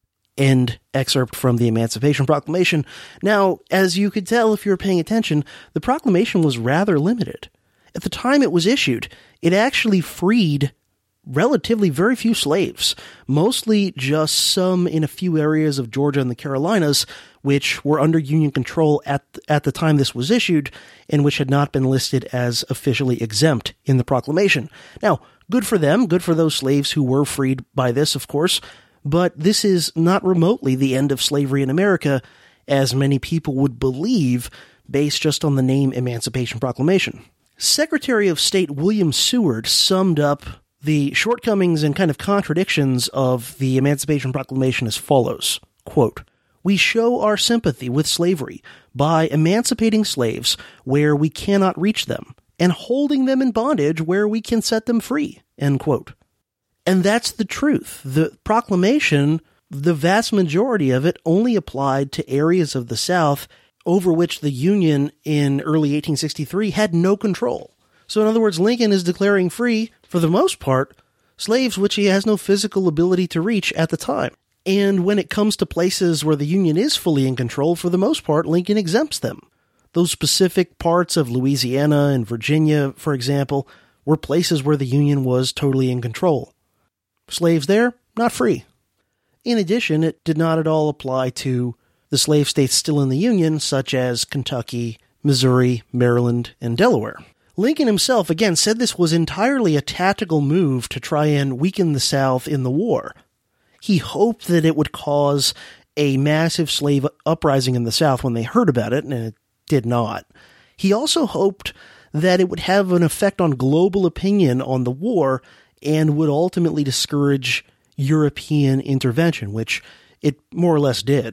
End excerpt from the Emancipation Proclamation. Now, as you could tell if you were paying attention, the proclamation was rather limited. At the time it was issued, it actually freed relatively very few slaves, mostly just some in a few areas of Georgia and the Carolinas, which were under Union control at the time this was issued, and which had not been listed as officially exempt in the proclamation. Now, good for them, good for those slaves who were freed by this, of course, but this is not remotely the end of slavery in America, as many people would believe, based just on the name Emancipation Proclamation. Secretary of State William Seward summed up the shortcomings and kind of contradictions of the Emancipation Proclamation as follows, quote, "We show our sympathy with slavery by emancipating slaves where we cannot reach them and holding them in bondage where we can set them free," end quote. And that's the truth. The proclamation, the vast majority of it only applied to areas of the South over which the Union in early 1863 had no control. So in other words, Lincoln is declaring free, for the most part, slaves which he has no physical ability to reach at the time. And when it comes to places where the Union is fully in control, for the most part, Lincoln exempts them. Those specific parts of Louisiana and Virginia, for example, were places where the Union was totally in control. Slaves there, not free. In addition, it did not at all apply to the slave states still in the Union, such as Kentucky, Missouri, Maryland, and Delaware. Lincoln himself, again, said this was entirely a tactical move to try and weaken the South in the war. He hoped that it would cause a massive slave uprising in the South when they heard about it, and it did not. He also hoped that it would have an effect on global opinion on the war and would ultimately discourage European intervention, which it more or less did.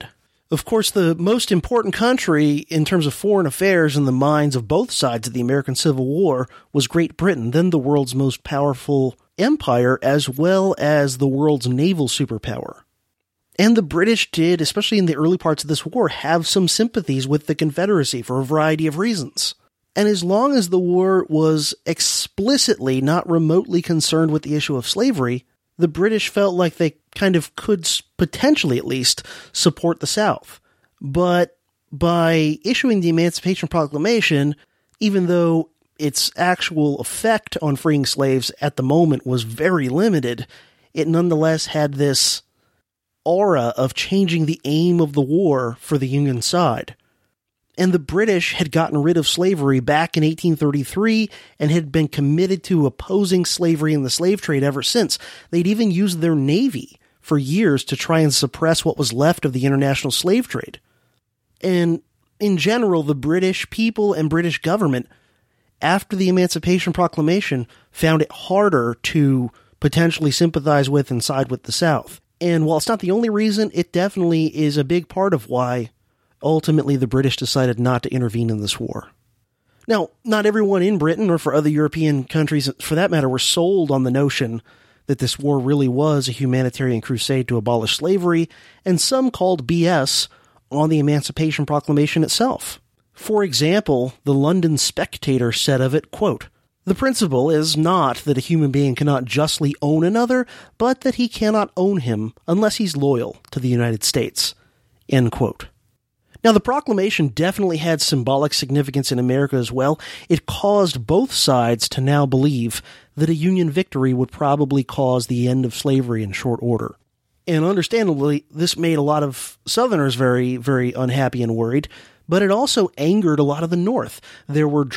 Of course, the most important country in terms of foreign affairs in the minds of both sides of the American Civil War was Great Britain, then the world's most powerful empire, as well as the world's naval superpower. And the British did, especially in the early parts of this war, have some sympathies with the Confederacy for a variety of reasons. And as long as the war was explicitly not remotely concerned with the issue of slavery, the British felt like they kind of could potentially at least support the South. But by issuing the Emancipation Proclamation, even though its actual effect on freeing slaves at the moment was very limited, it nonetheless had this aura of changing the aim of the war for the Union side. And the British had gotten rid of slavery back in 1833 and had been committed to opposing slavery and the slave trade ever since. They'd even used their navy for years to try and suppress what was left of the international slave trade. And in general, the British people and British government, after the Emancipation Proclamation, found it harder to potentially sympathize with and side with the South. And while it's not the only reason, it definitely is a big part of why ultimately the British decided not to intervene in this war. Now, not everyone in Britain, or for other European countries for that matter, were sold on the notion that this war really was a humanitarian crusade to abolish slavery, and some called BS on the Emancipation Proclamation itself. For example, the London Spectator said of it, quote, "The principle is not that a human being cannot justly own another, but that he cannot own him unless he's loyal to the United States." End quote. Now, the proclamation definitely had symbolic significance in America as well. It caused both sides to now believe that a Union victory would probably cause the end of slavery in short order. And understandably, this made a lot of Southerners very, very unhappy and worried, but it also angered a lot of the North. There were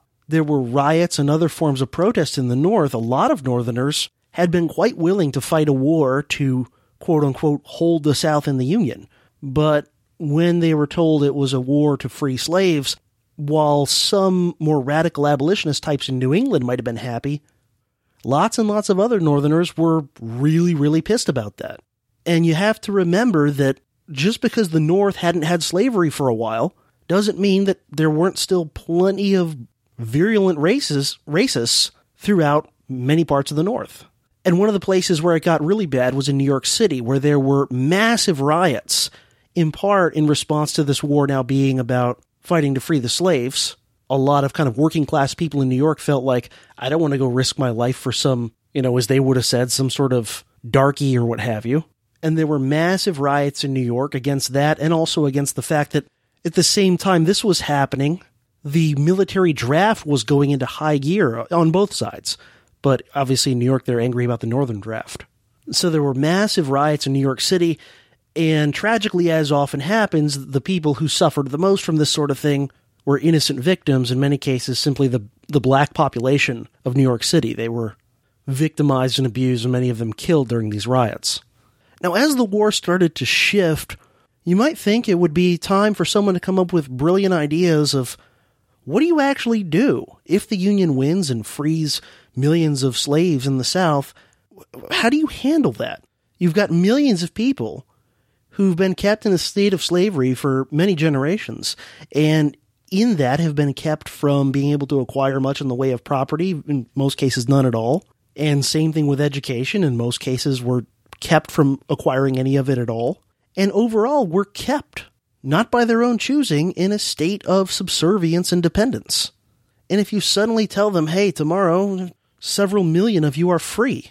riots and other forms of protest in the North. A lot of Northerners had been quite willing to fight a war to, quote-unquote, hold the South in the Union. But when they were told it was a war to free slaves, while some more radical abolitionist types in New England might have been happy, lots and lots of other Northerners were really, really pissed about that. And you have to remember that just because the North hadn't had slavery for a while doesn't mean that there weren't still plenty of virulent racists throughout many parts of the North. And one of the places where it got really bad was in New York City, where there were massive riots, in part in response to this war now being about fighting to free the slaves. A lot of kind of working class people in New York felt like, I don't want to go risk my life for some, as they would have said, some sort of darky or what have you. And there were massive riots in New York against that, and also against the fact that at the same time this was happening, the military draft was going into high gear on both sides. But obviously in New York, they're angry about the Northern draft. So there were massive riots in New York City, and tragically, as often happens, the people who suffered the most from this sort of thing were innocent victims, in many cases simply the black population of New York City. They were victimized and abused, and many of them killed during these riots. Now, as the war started to shift, you might think it would be time for someone to come up with brilliant ideas of, what do you actually do if the Union wins and frees millions of slaves in the South? How do you handle that? You've got millions of people who've been kept in a state of slavery for many generations, and in that have been kept from being able to acquire much in the way of property, in most cases none at all. And same thing with education. In most cases were kept from acquiring any of it at all. And overall were kept, not by their own choosing, in a state of subservience and dependence. And if you suddenly tell them, hey, tomorrow several million of you are free,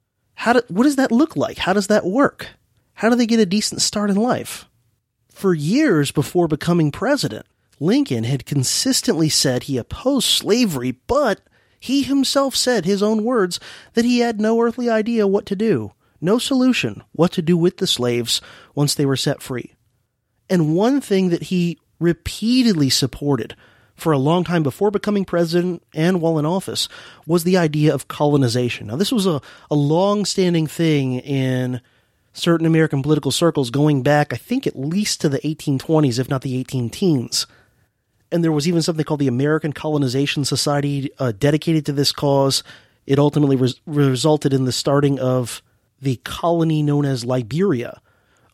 what does that look like? How does that work? How do they get a decent start in life? For years before becoming president, Lincoln had consistently said he opposed slavery, but he himself said, his own words, that he had no earthly idea what to do, no solution, what to do with the slaves once they were set free. And one thing that he repeatedly supported for a long time before becoming president and while in office was the idea of colonization. Now, this was a long-standing thing in certain American political circles going back, I think, at least to the 1820s, if not the 18-teens. And there was even something called the American Colonization Society dedicated to this cause. It ultimately resulted in the starting of the colony known as Liberia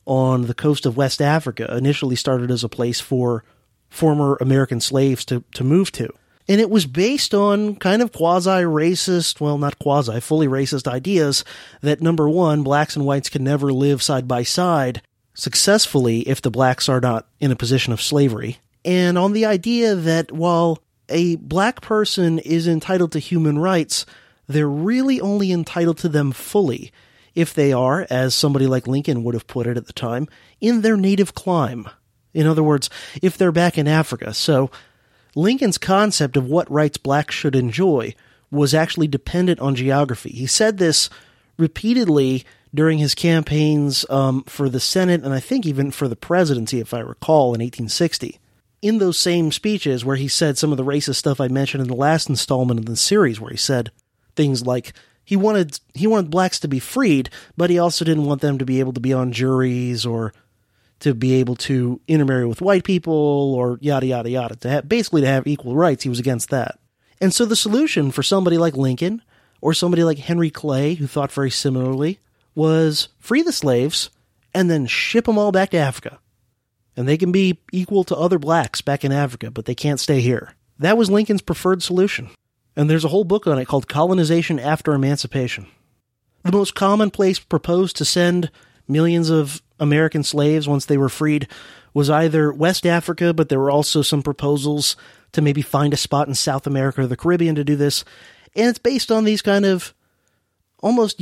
on the coast of West Africa initially started as a place for former American slaves to move to. And it was based on kind of quasi-racist, well, not quasi, fully racist ideas that, number one, blacks and whites can never live side by side successfully if the blacks are not in a position of slavery. And on the idea that while a black person is entitled to human rights, they're really only entitled to them fully if they are, as somebody like Lincoln would have put it at the time, in their native clime. In other words, if they're back in Africa. So Lincoln's concept of what rights blacks should enjoy was actually dependent on geography. He said this repeatedly during his campaigns for the Senate, and I think even for the presidency, if I recall, in 1860. In those same speeches where he said some of the racist stuff I mentioned in the last installment of the series, where he said things like he wanted blacks to be freed, but he also didn't want them to be able to be on juries or to be able to intermarry with white people or yada, yada, yada. Basically to have equal rights, he was against that. And so the solution for somebody like Lincoln or somebody like Henry Clay, who thought very similarly, was free the slaves and then ship them all back to Africa. And they can be equal to other blacks back in Africa, but they can't stay here. That was Lincoln's preferred solution. And there's a whole book on it called Colonization After Emancipation. The most common place proposed to send millions of American slaves once they were freed was either West Africa, but there were also some proposals to maybe find a spot in South America or the Caribbean to do this. And it's based on these kind of almost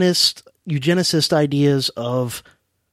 eugenicist ideas of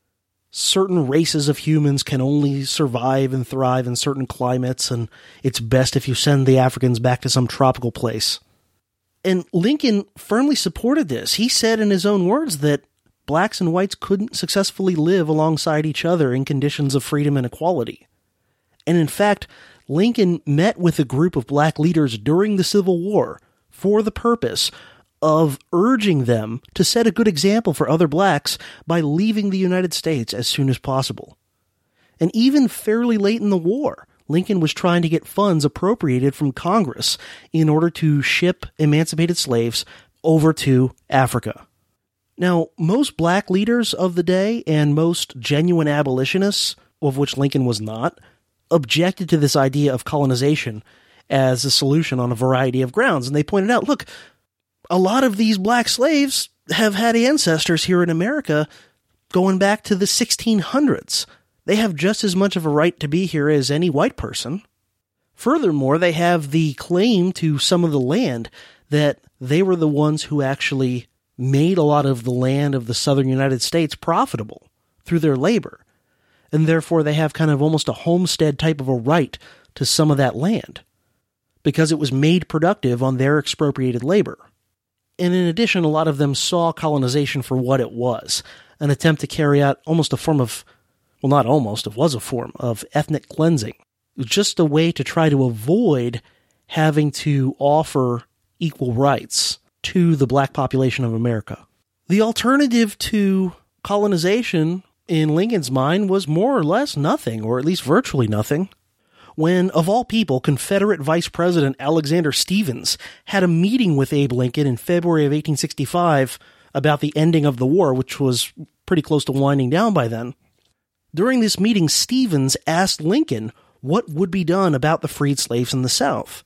certain races of humans can only survive and thrive in certain climates, and it's best if you send the Africans back to some tropical place. And Lincoln firmly supported this. He said in his own words that blacks and whites couldn't successfully live alongside each other in conditions of freedom and equality. And in fact, Lincoln met with a group of black leaders during the Civil War for the purpose of urging them to set a good example for other blacks by leaving the United States as soon as possible. And even fairly late in the war, Lincoln was trying to get funds appropriated from Congress in order to ship emancipated slaves over to Africa. Now, most black leaders of the day and most genuine abolitionists, of which Lincoln was not, objected to this idea of colonization as a solution on a variety of grounds. And they pointed out, look, a lot of these black slaves have had ancestors here in America going back to the 1600s. They have just as much of a right to be here as any white person. Furthermore, they have the claim to some of the land that they were the ones who actually made a lot of the land of the southern United States profitable through their labor. And therefore, they have kind of almost a homestead type of a right to some of that land because it was made productive on their expropriated labor. And in addition, a lot of them saw colonization for what it was, an attempt to carry out almost a form of, well, not almost, it was a form of ethnic cleansing. It was just a way to try to avoid having to offer equal rights to the black population of America. The alternative to colonization, in Lincoln's mind, was more or less nothing, or at least virtually nothing. When, of all people, Confederate Vice President Alexander Stephens had a meeting with Abe Lincoln in February of 1865 about the ending of the war, which was pretty close to winding down by then. During this meeting, Stephens asked Lincoln what would be done about the freed slaves in the South.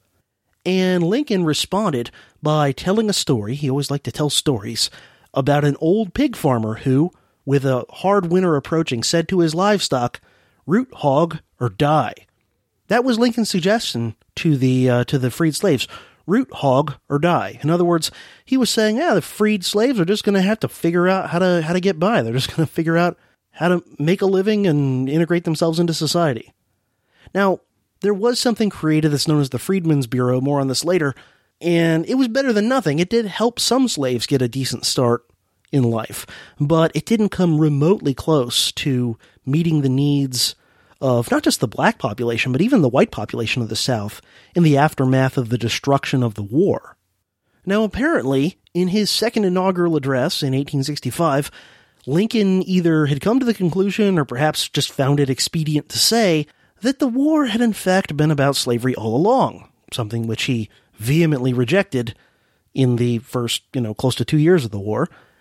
And Lincoln responded by telling a story, he always liked to tell stories, about an old pig farmer who, with a hard winter approaching, said to his livestock, "Root hog or die." That was Lincoln's suggestion to the freed slaves. Root hog or die. In other words, he was saying, the freed slaves are just going to have to figure out how to get by. They're just going to figure out how to make a living and integrate themselves into society. Now, there was something created that's known as the Freedmen's Bureau, more on this later, and it was better than nothing. It did help some slaves get a decent start in life, but it didn't come remotely close to meeting the needs of not just the black population, but even the white population of the South in the aftermath of the destruction of the war. Now, apparently, in his second inaugural address in 1865, Lincoln either had come to the conclusion or perhaps just found it expedient to say that the war had in fact been about slavery all along, something which he vehemently rejected in the first, close to 2 years of the war.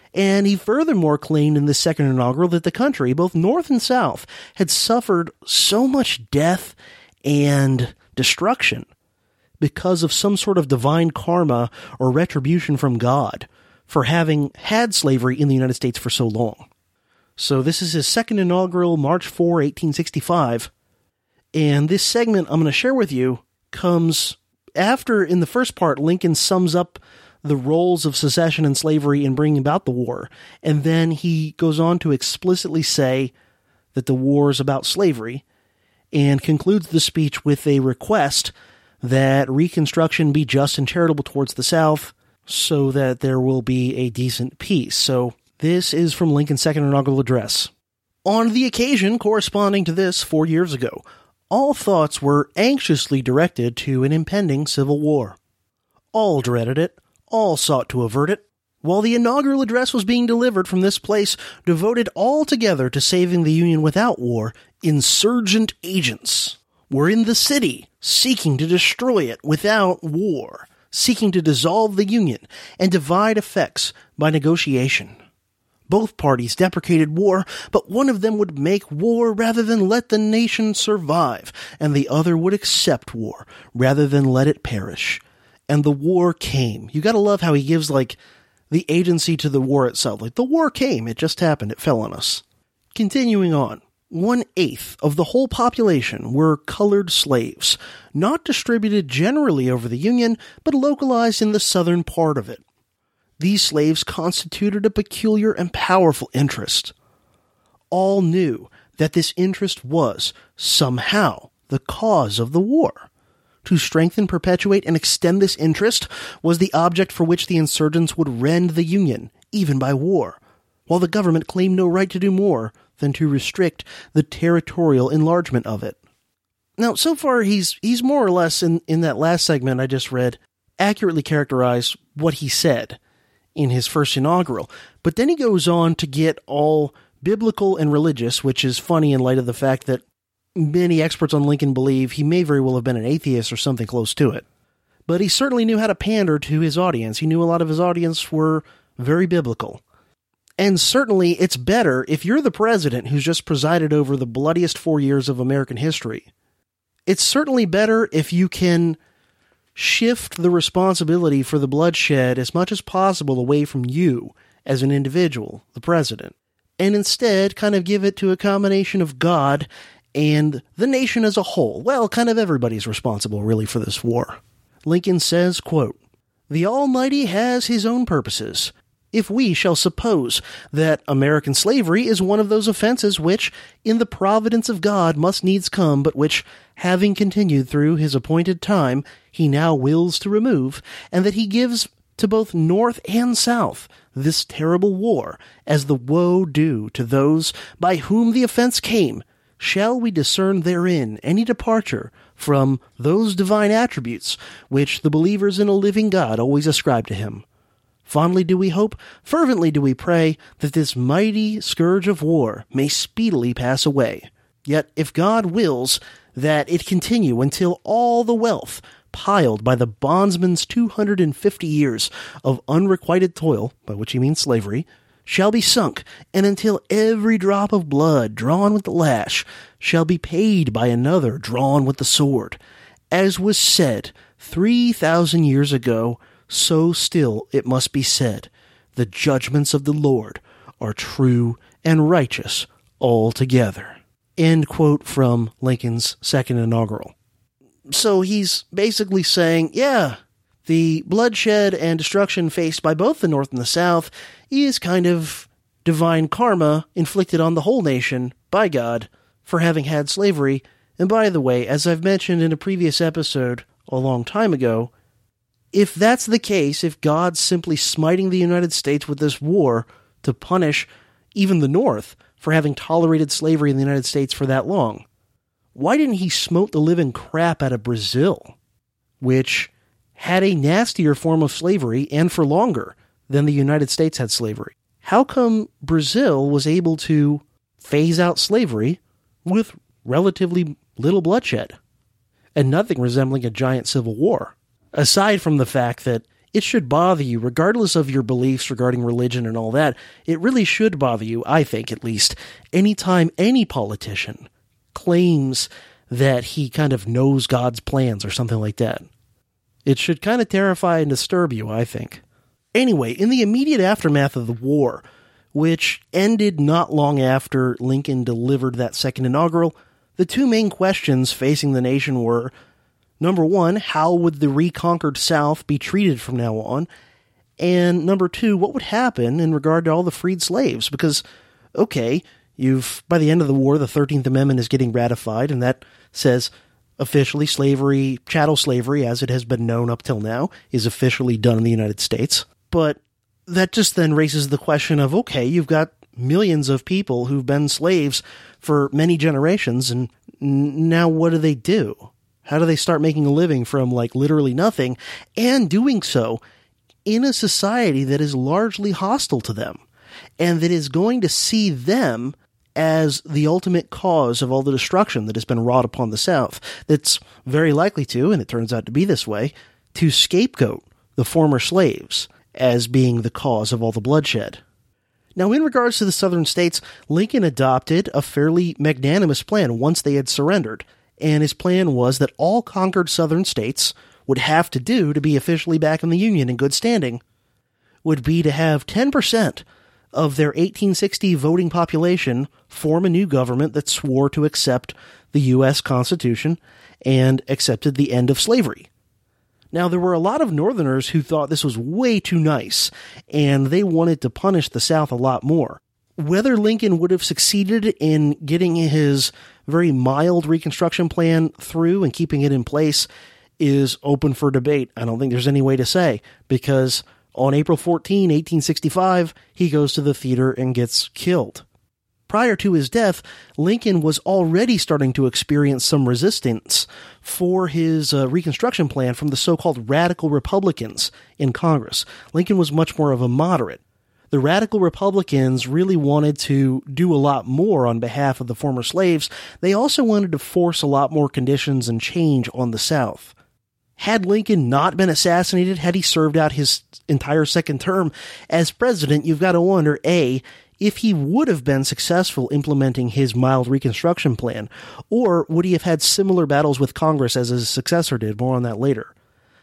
And he furthermore claimed in this second inaugural that the country, both North and South, had suffered so much death and destruction because of some sort of divine karma or retribution from God for having had slavery in the United States for so long. So this is his second inaugural, March 4, 1865. And this segment I'm going to share with you comes after, in the first part, Lincoln sums up the roles of secession and slavery in bringing about the war. And then he goes on to explicitly say that the war is about slavery and concludes the speech with a request that Reconstruction be just and charitable towards the South so that there will be a decent peace. So this is from Lincoln's second inaugural address. On the occasion corresponding to this 4 years ago, all thoughts were anxiously directed to an impending civil war. All dreaded it. All sought to avert it. While the inaugural address was being delivered from this place, devoted altogether to saving the Union without war, insurgent agents were in the city, seeking to destroy it without war, seeking to dissolve the Union and divide effects by negotiation. Both parties deprecated war, but one of them would make war rather than let the nation survive, and the other would accept war rather than let it perish. And the war came. You gotta love how he gives, the agency to the war itself. The war came, it just happened, it fell on us. Continuing on. 1/8 of the whole population were colored slaves, not distributed generally over the Union, but localized in the southern part of it. These slaves constituted a peculiar and powerful interest. All knew that this interest was, somehow, the cause of the war. To strengthen, perpetuate, and extend this interest was the object for which the insurgents would rend the Union, even by war, while the government claimed no right to do more than to restrict the territorial enlargement of it. Now, so far, he's more or less, in that last segment I just read, accurately characterized what he said in his first inaugural. But then he goes on to get all biblical and religious, which is funny in light of the fact that many experts on Lincoln believe he may very well have been an atheist or something close to it. But he certainly knew how to pander to his audience. He knew a lot of his audience were very biblical. And certainly it's better if you're the president who's just presided over the bloodiest 4 years of American history. It's certainly better if you can shift the responsibility for the bloodshed as much as possible away from you as an individual, the president, and instead kind of give it to a combination of God and the nation as a whole. Well, kind of everybody's responsible, really, for this war. Lincoln says, quote, "The Almighty has his own purposes. If we shall suppose that American slavery is one of those offenses which, in the providence of God, must needs come, but which, having continued through his appointed time, he now wills to remove, and that he gives to both North and South this terrible war as the woe due to those by whom the offense came, shall we discern therein any departure from those divine attributes which the believers in a living God always ascribe to him? Fondly do we hope, fervently do we pray, that this mighty scourge of war may speedily pass away. Yet if God wills that it continue until all the wealth piled by the bondsman's 250 years of unrequited toil, by which he means slavery, shall be sunk, and until every drop of blood drawn with the lash shall be paid by another drawn with the sword. As was said 3,000 years ago, so still it must be said, the judgments of the Lord are true and righteous altogether." End quote from Lincoln's second inaugural. So he's basically saying, yeah, the bloodshed and destruction faced by both the North and the South is kind of divine karma inflicted on the whole nation by God for having had slavery. And by the way, as I've mentioned in a previous episode a long time ago, if that's the case, if God's simply smiting the United States with this war to punish even the North for having tolerated slavery in the United States for that long, why didn't he smote the living crap out of Brazil, which had a nastier form of slavery and for longer than the United States had slavery? How come Brazil was able to phase out slavery with relatively little bloodshed and nothing resembling a giant civil war? Aside from the fact that it should bother you, regardless of your beliefs regarding religion and all that. It really should bother you, I think at least, anytime any politician claims that he kind of knows God's plans or something like that. It should kind of terrify and disturb you, I think. Anyway, in the immediate aftermath of the war, which ended not long after Lincoln delivered that second inaugural, the two main questions facing the nation were, number one, how would the reconquered South be treated from now on? And number two, what would happen in regard to all the freed slaves? Because, okay, by the end of the war, the 13th Amendment is getting ratified, and that says officially slavery, chattel slavery, as it has been known up till now, is officially done in the United States. But that just then raises the question of, okay, you've got millions of people who've been slaves for many generations, and now what do? How do they start making a living from, literally nothing, and doing so in a society that is largely hostile to them, and that is going to see them as the ultimate cause of all the destruction that has been wrought upon the South, that's very likely to, and it turns out to be this way, to scapegoat the former slaves as being the cause of all the bloodshed. Now, in regards to the Southern states, Lincoln adopted a fairly magnanimous plan once they had surrendered, and his plan was that all conquered Southern states would have to do to be officially back in the Union in good standing would be to have 10% of their 1860 voting population form a new government that swore to accept the U.S. Constitution and accepted the end of slavery. Now, there were a lot of Northerners who thought this was way too nice, and they wanted to punish the South a lot more. Whether Lincoln would have succeeded in getting his very mild Reconstruction plan through and keeping it in place is open for debate. I don't think there's any way to say, because on April 14, 1865, he goes to the theater and gets killed. Prior to his death, Lincoln was already starting to experience some resistance for his Reconstruction plan from the so-called Radical Republicans in Congress. Lincoln was much more of a moderate. The Radical Republicans really wanted to do a lot more on behalf of the former slaves. They also wanted to force a lot more conditions and change on the South. Had Lincoln not been assassinated, had he served out his entire second term as president, you've got to wonder, A, if he would have been successful implementing his mild Reconstruction plan, or would he have had similar battles with Congress as his successor did? More on that later.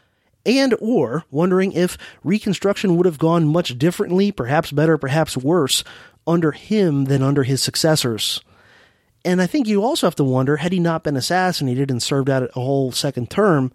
And or wondering if Reconstruction would have gone much differently, perhaps better, perhaps worse, under him than under his successors. And I think you also have to wonder, had he not been assassinated and served out a whole second term,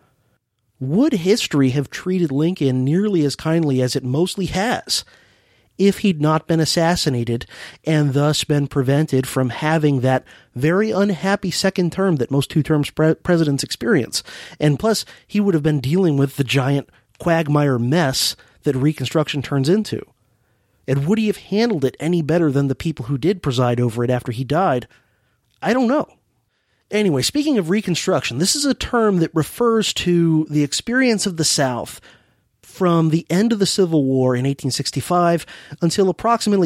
would history have treated Lincoln nearly as kindly as it mostly has if he'd not been assassinated and thus been prevented from having that very unhappy second term that most two-term presidents experience? And plus, he would have been dealing with the giant quagmire mess that Reconstruction turns into. And would he have handled it any better than the people who did preside over it after he died? I don't know. Anyway, speaking of Reconstruction, this is a term that refers to the experience of the South from the end of the Civil War in 1865 until approximately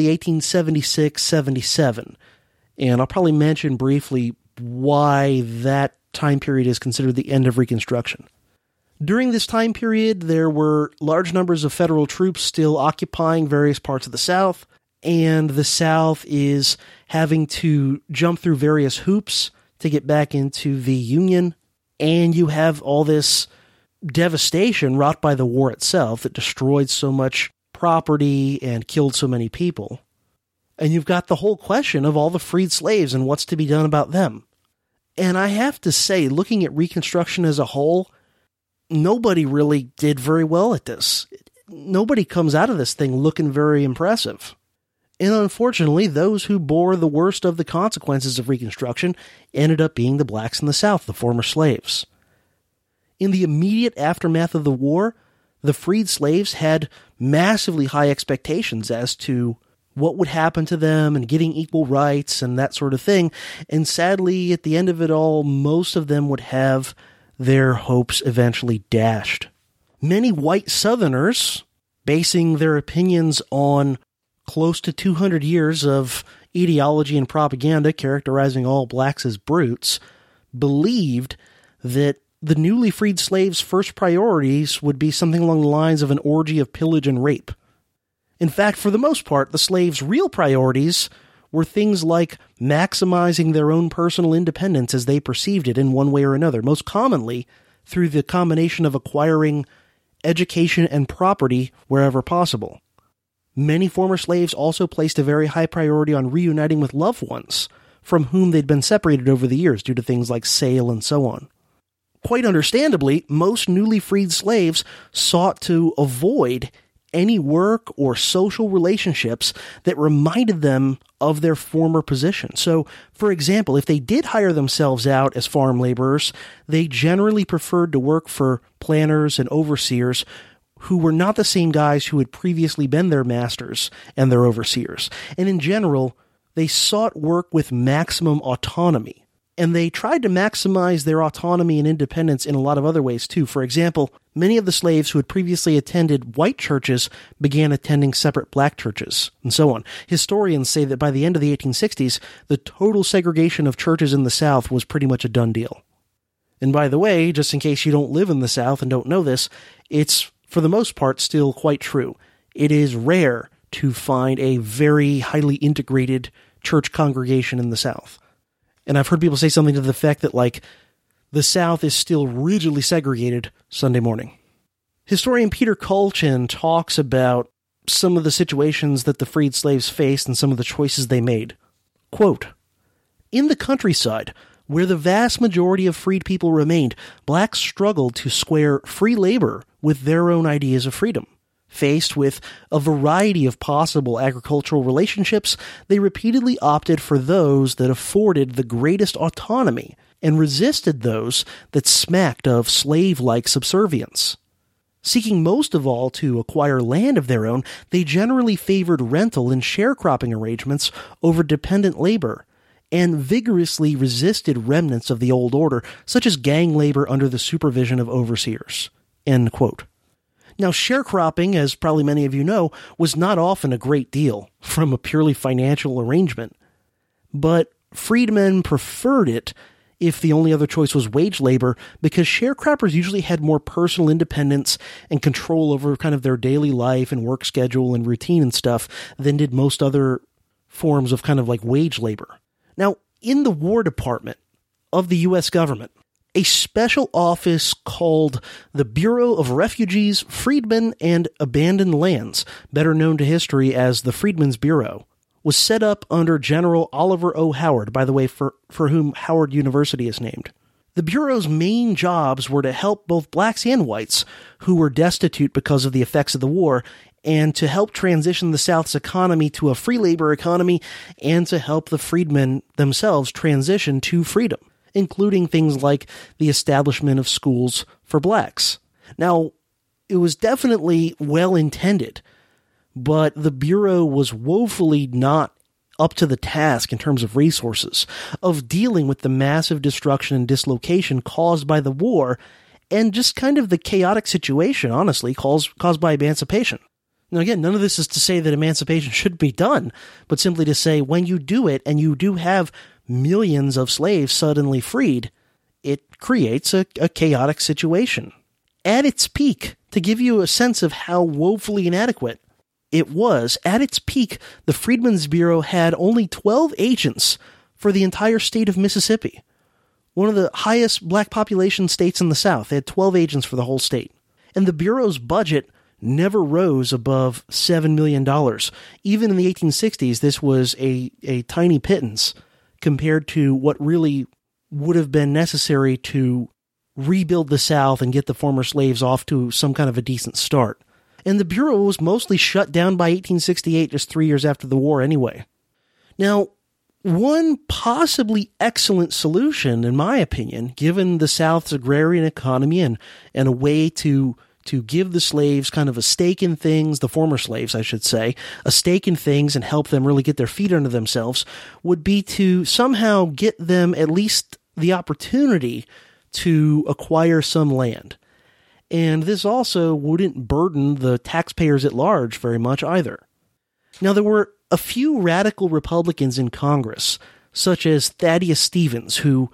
1876-77. And I'll probably mention briefly why that time period is considered the end of Reconstruction. During this time period, there were large numbers of federal troops still occupying various parts of the South, and the South is having to jump through various hoops to get back into the Union, and you have all this devastation wrought by the war itself that destroyed so much property and killed so many people. And you've got the whole question of all the freed slaves and what's to be done about them. And I have to say, looking at Reconstruction as a whole, nobody really did very well at this. Nobody comes out of this thing looking very impressive. And unfortunately, those who bore the worst of the consequences of Reconstruction ended up being the blacks in the South, the former slaves. In the immediate aftermath of the war, the freed slaves had massively high expectations as to what would happen to them and getting equal rights and that sort of thing. And sadly, at the end of it all, most of them would have their hopes eventually dashed. Many white Southerners, basing their opinions on close to 200 years of ideology and propaganda characterizing all blacks as brutes, believed that the newly freed slaves' first priorities would be something along the lines of an orgy of pillage and rape. In fact, for the most part, the slaves' real priorities were things like maximizing their own personal independence as they perceived it in one way or another, most commonly through the combination of acquiring education and property wherever possible. Many former slaves also placed a very high priority on reuniting with loved ones from whom they'd been separated over the years due to things like sale and so on. Quite understandably, most newly freed slaves sought to avoid any work or social relationships that reminded them of their former position. So, for example, if they did hire themselves out as farm laborers, they generally preferred to work for planters and overseers who were not the same guys who had previously been their masters and their overseers. And in general, they sought work with maximum autonomy. And they tried to maximize their autonomy and independence in a lot of other ways, too. For example, many of the slaves who had previously attended white churches began attending separate black churches, and so on. Historians say that by the end of the 1860s, the total segregation of churches in the South was pretty much a done deal. And by the way, just in case you don't live in the South and don't know this, it's, for the most part, still quite true. It is rare to find a very highly integrated church congregation in the South. And I've heard people say something to the effect that, like, the South is still rigidly segregated Sunday morning. Historian Peter Kulchin talks about some of the situations that the freed slaves faced and some of the choices they made. Quote, "In the countryside, where the vast majority of freed people remained, blacks struggled to square free labor with their own ideas of freedom. Faced with a variety of possible agricultural relationships, they repeatedly opted for those that afforded the greatest autonomy and resisted those that smacked of slave-like subservience. Seeking most of all to acquire land of their own, they generally favored rental and sharecropping arrangements over dependent labor, and vigorously resisted remnants of the old order, such as gang labor under the supervision of overseers." End quote. Now, sharecropping, as probably many of you know, was not often a great deal from a purely financial arrangement. But freedmen preferred it if the only other choice was wage labor, because sharecroppers usually had more personal independence and control over kind of their daily life and work schedule and routine and stuff than did most other forms of kind of like wage labor. Now, in the War Department of the U.S. government, a special office called the Bureau of Refugees, Freedmen, and Abandoned Lands, better known to history as the Freedmen's Bureau, was set up under General Oliver O. Howard, by the way, for whom Howard University is named. The Bureau's main jobs were to help both blacks and whites who were destitute because of the effects of the war, and to help transition the South's economy to a free labor economy, and to help the freedmen themselves transition to freedom, including things like the establishment of schools for blacks. Now, it was definitely well-intended, but the Bureau was woefully not up to the task in terms of resources of dealing with the massive destruction and dislocation caused by the war and just kind of the chaotic situation, honestly, caused by emancipation. Now, again, none of this is to say that emancipation should be done, but simply to say when you do it and you do have millions of slaves suddenly freed, it creates a chaotic situation. At its peak, to give you a sense of how woefully inadequate it was, at its peak, the Freedmen's Bureau had only 12 agents for the entire state of Mississippi, one of the highest black population states in the South. They had 12 agents for the whole state. And the Bureau's budget never rose above $7 million. Even in the 1860s, this was a tiny pittance compared to what really would have been necessary to rebuild the South and get the former slaves off to some kind of a decent start. And the Bureau was mostly shut down by 1868, just 3 years after the war anyway. Now, one possibly excellent solution, in my opinion, given the South's agrarian economy and a way to give the slaves kind of a stake in things, the former slaves, I should say, a stake in things and help them really get their feet under themselves, would be to somehow get them at least the opportunity to acquire some land. And this also wouldn't burden the taxpayers at large very much either. Now, there were a few radical Republicans in Congress, such as Thaddeus Stevens, who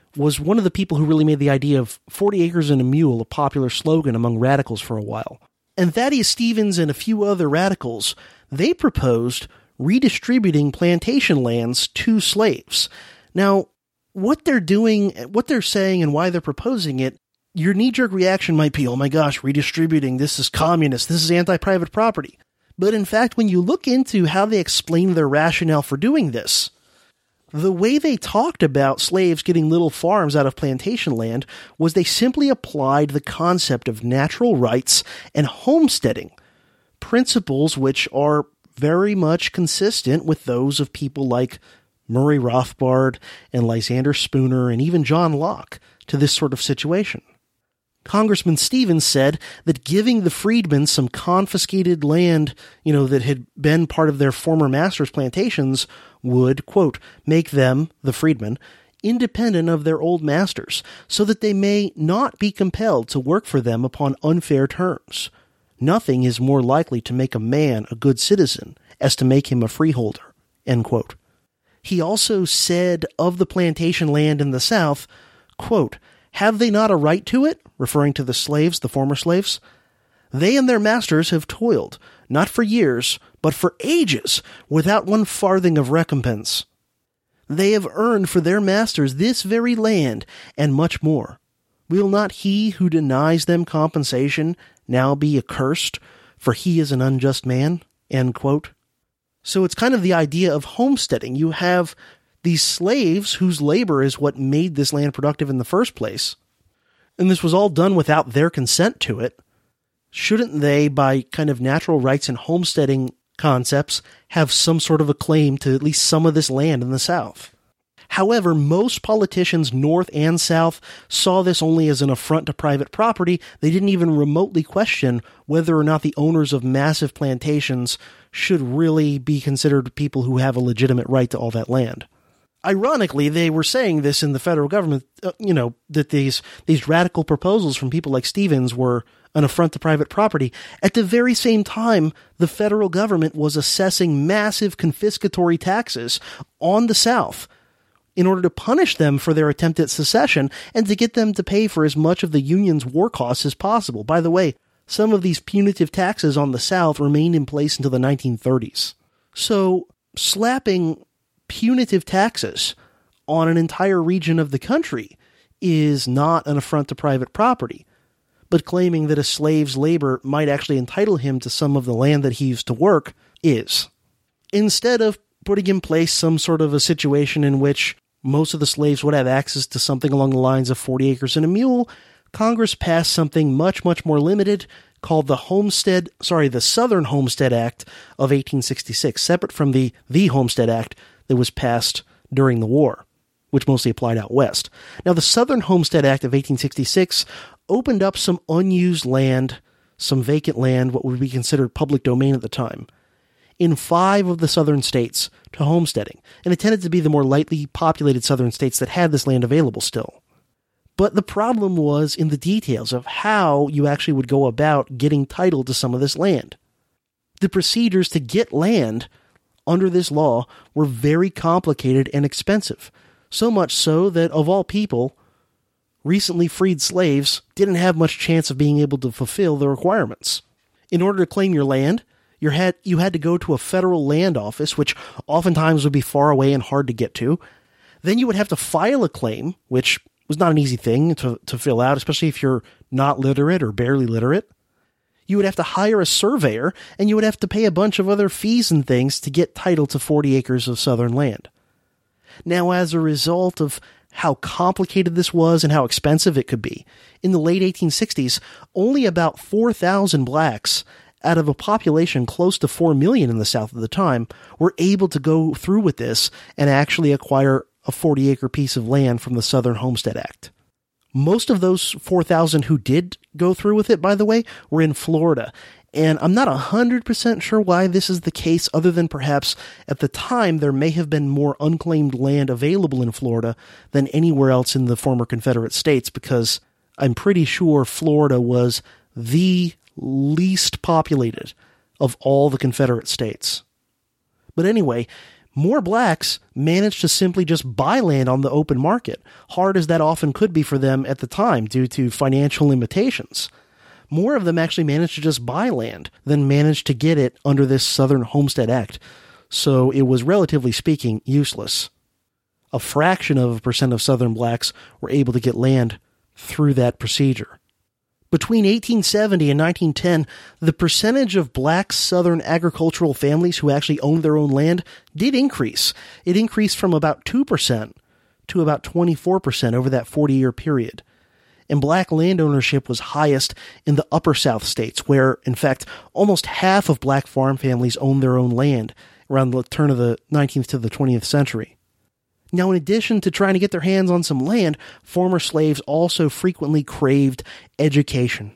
was one of the people who really made the idea of 40 acres and a mule a popular slogan among radicals for a while. And Thaddeus Stevens and a few other radicals, they proposed redistributing plantation lands to slaves. Now, what they're doing, what they're saying, and why they're proposing it, your knee-jerk reaction might be, oh my gosh, redistributing, this is communist, this is anti-private property. But in fact, when you look into how they explain their rationale for doing this, the way they talked about slaves getting little farms out of plantation land was they simply applied the concept of natural rights and homesteading, principles which are very much consistent with those of people like Murray Rothbard and Lysander Spooner and even John Locke to this sort of situation. Congressman Stevens said that giving the freedmen some confiscated land, that had been part of their former masters' plantations would, quote, make them, the freedmen, independent of their old masters, so that they may not be compelled to work for them upon unfair terms. Nothing is more likely to make a man a good citizen as to make him a freeholder, end quote. He also said of the plantation land in the South, quote, have they not a right to it? Referring to the slaves, the former slaves. They and their masters have toiled, not for years, but for ages, without one farthing of recompense. They have earned for their masters this very land, and much more. Will not he who denies them compensation now be accursed, for he is an unjust man? End quote. So it's kind of the idea of homesteading. You have these slaves whose labor is what made this land productive in the first place, and this was all done without their consent to it. Shouldn't they, by kind of natural rights and homesteading concepts, have some sort of a claim to at least some of this land in the South? However, most politicians, North and South, saw this only as an affront to private property. They didn't even remotely question whether or not the owners of massive plantations should really be considered people who have a legitimate right to all that land. Ironically, they were saying this in the federal government, that these radical proposals from people like Stevens were an affront to private property. At the very same time, the federal government was assessing massive confiscatory taxes on the South in order to punish them for their attempt at secession and to get them to pay for as much of the Union's war costs as possible. By the way, some of these punitive taxes on the South remained in place until the 1930s. So, slapping punitive taxes on an entire region of the country is not an affront to private property, but claiming that a slave's labor might actually entitle him to some of the land that he used to work is. Instead of putting in place some sort of a situation in which most of the slaves would have access to something along the lines of 40 acres and a mule, Congress passed something much, much more limited called the Southern Homestead Act of 1866, separate from the Homestead Act that was passed during the war, which mostly applied out west. Now, the Southern Homestead Act of 1866 opened up some unused land, some vacant land, what would be considered public domain at the time, in 5 of the southern states to homesteading, and it tended to be the more lightly populated southern states that had this land available still. But the problem was in the details of how you actually would go about getting title to some of this land. The procedures to get land under this law were very complicated and expensive, so much so that, of all people, recently freed slaves didn't have much chance of being able to fulfill the requirements. In order to claim your land, you had to go to a federal land office, which oftentimes would be far away and hard to get to. Then you would have to file a claim, which was not an easy thing to fill out, especially if you're not literate or barely literate. You would have to hire a surveyor, and you would have to pay a bunch of other fees and things to get title to 40 acres of southern land. Now, as a result of how complicated this was and how expensive it could be, in the late 1860s, only about 4,000 blacks out of a population close to 4 million in the South at the time were able to go through with this and actually acquire a 40-acre piece of land from the Southern Homestead Act. Most of those 4,000 who did go through with it, by the way, were in Florida. And I'm not 100% sure why this is the case, other than perhaps at the time there may have been more unclaimed land available in Florida than anywhere else in the former Confederate States, because I'm pretty sure Florida was the least populated of all the Confederate states. But anyway, more blacks managed to simply just buy land on the open market, hard as that often could be for them at the time due to financial limitations. More of them actually managed to just buy land than managed to get it under this Southern Homestead Act, so it was, relatively speaking, useless. A fraction of a percent of Southern blacks were able to get land through that procedure. Between 1870 and 1910, the percentage of black Southern agricultural families who actually owned their own land did increase. It increased from about 2% to about 24% over that 40-year period. And black land ownership was highest in the upper South states, where, in fact, almost half of black farm families owned their own land around the turn of the 19th to the 20th century. Now, in addition to trying to get their hands on some land, former slaves also frequently craved education.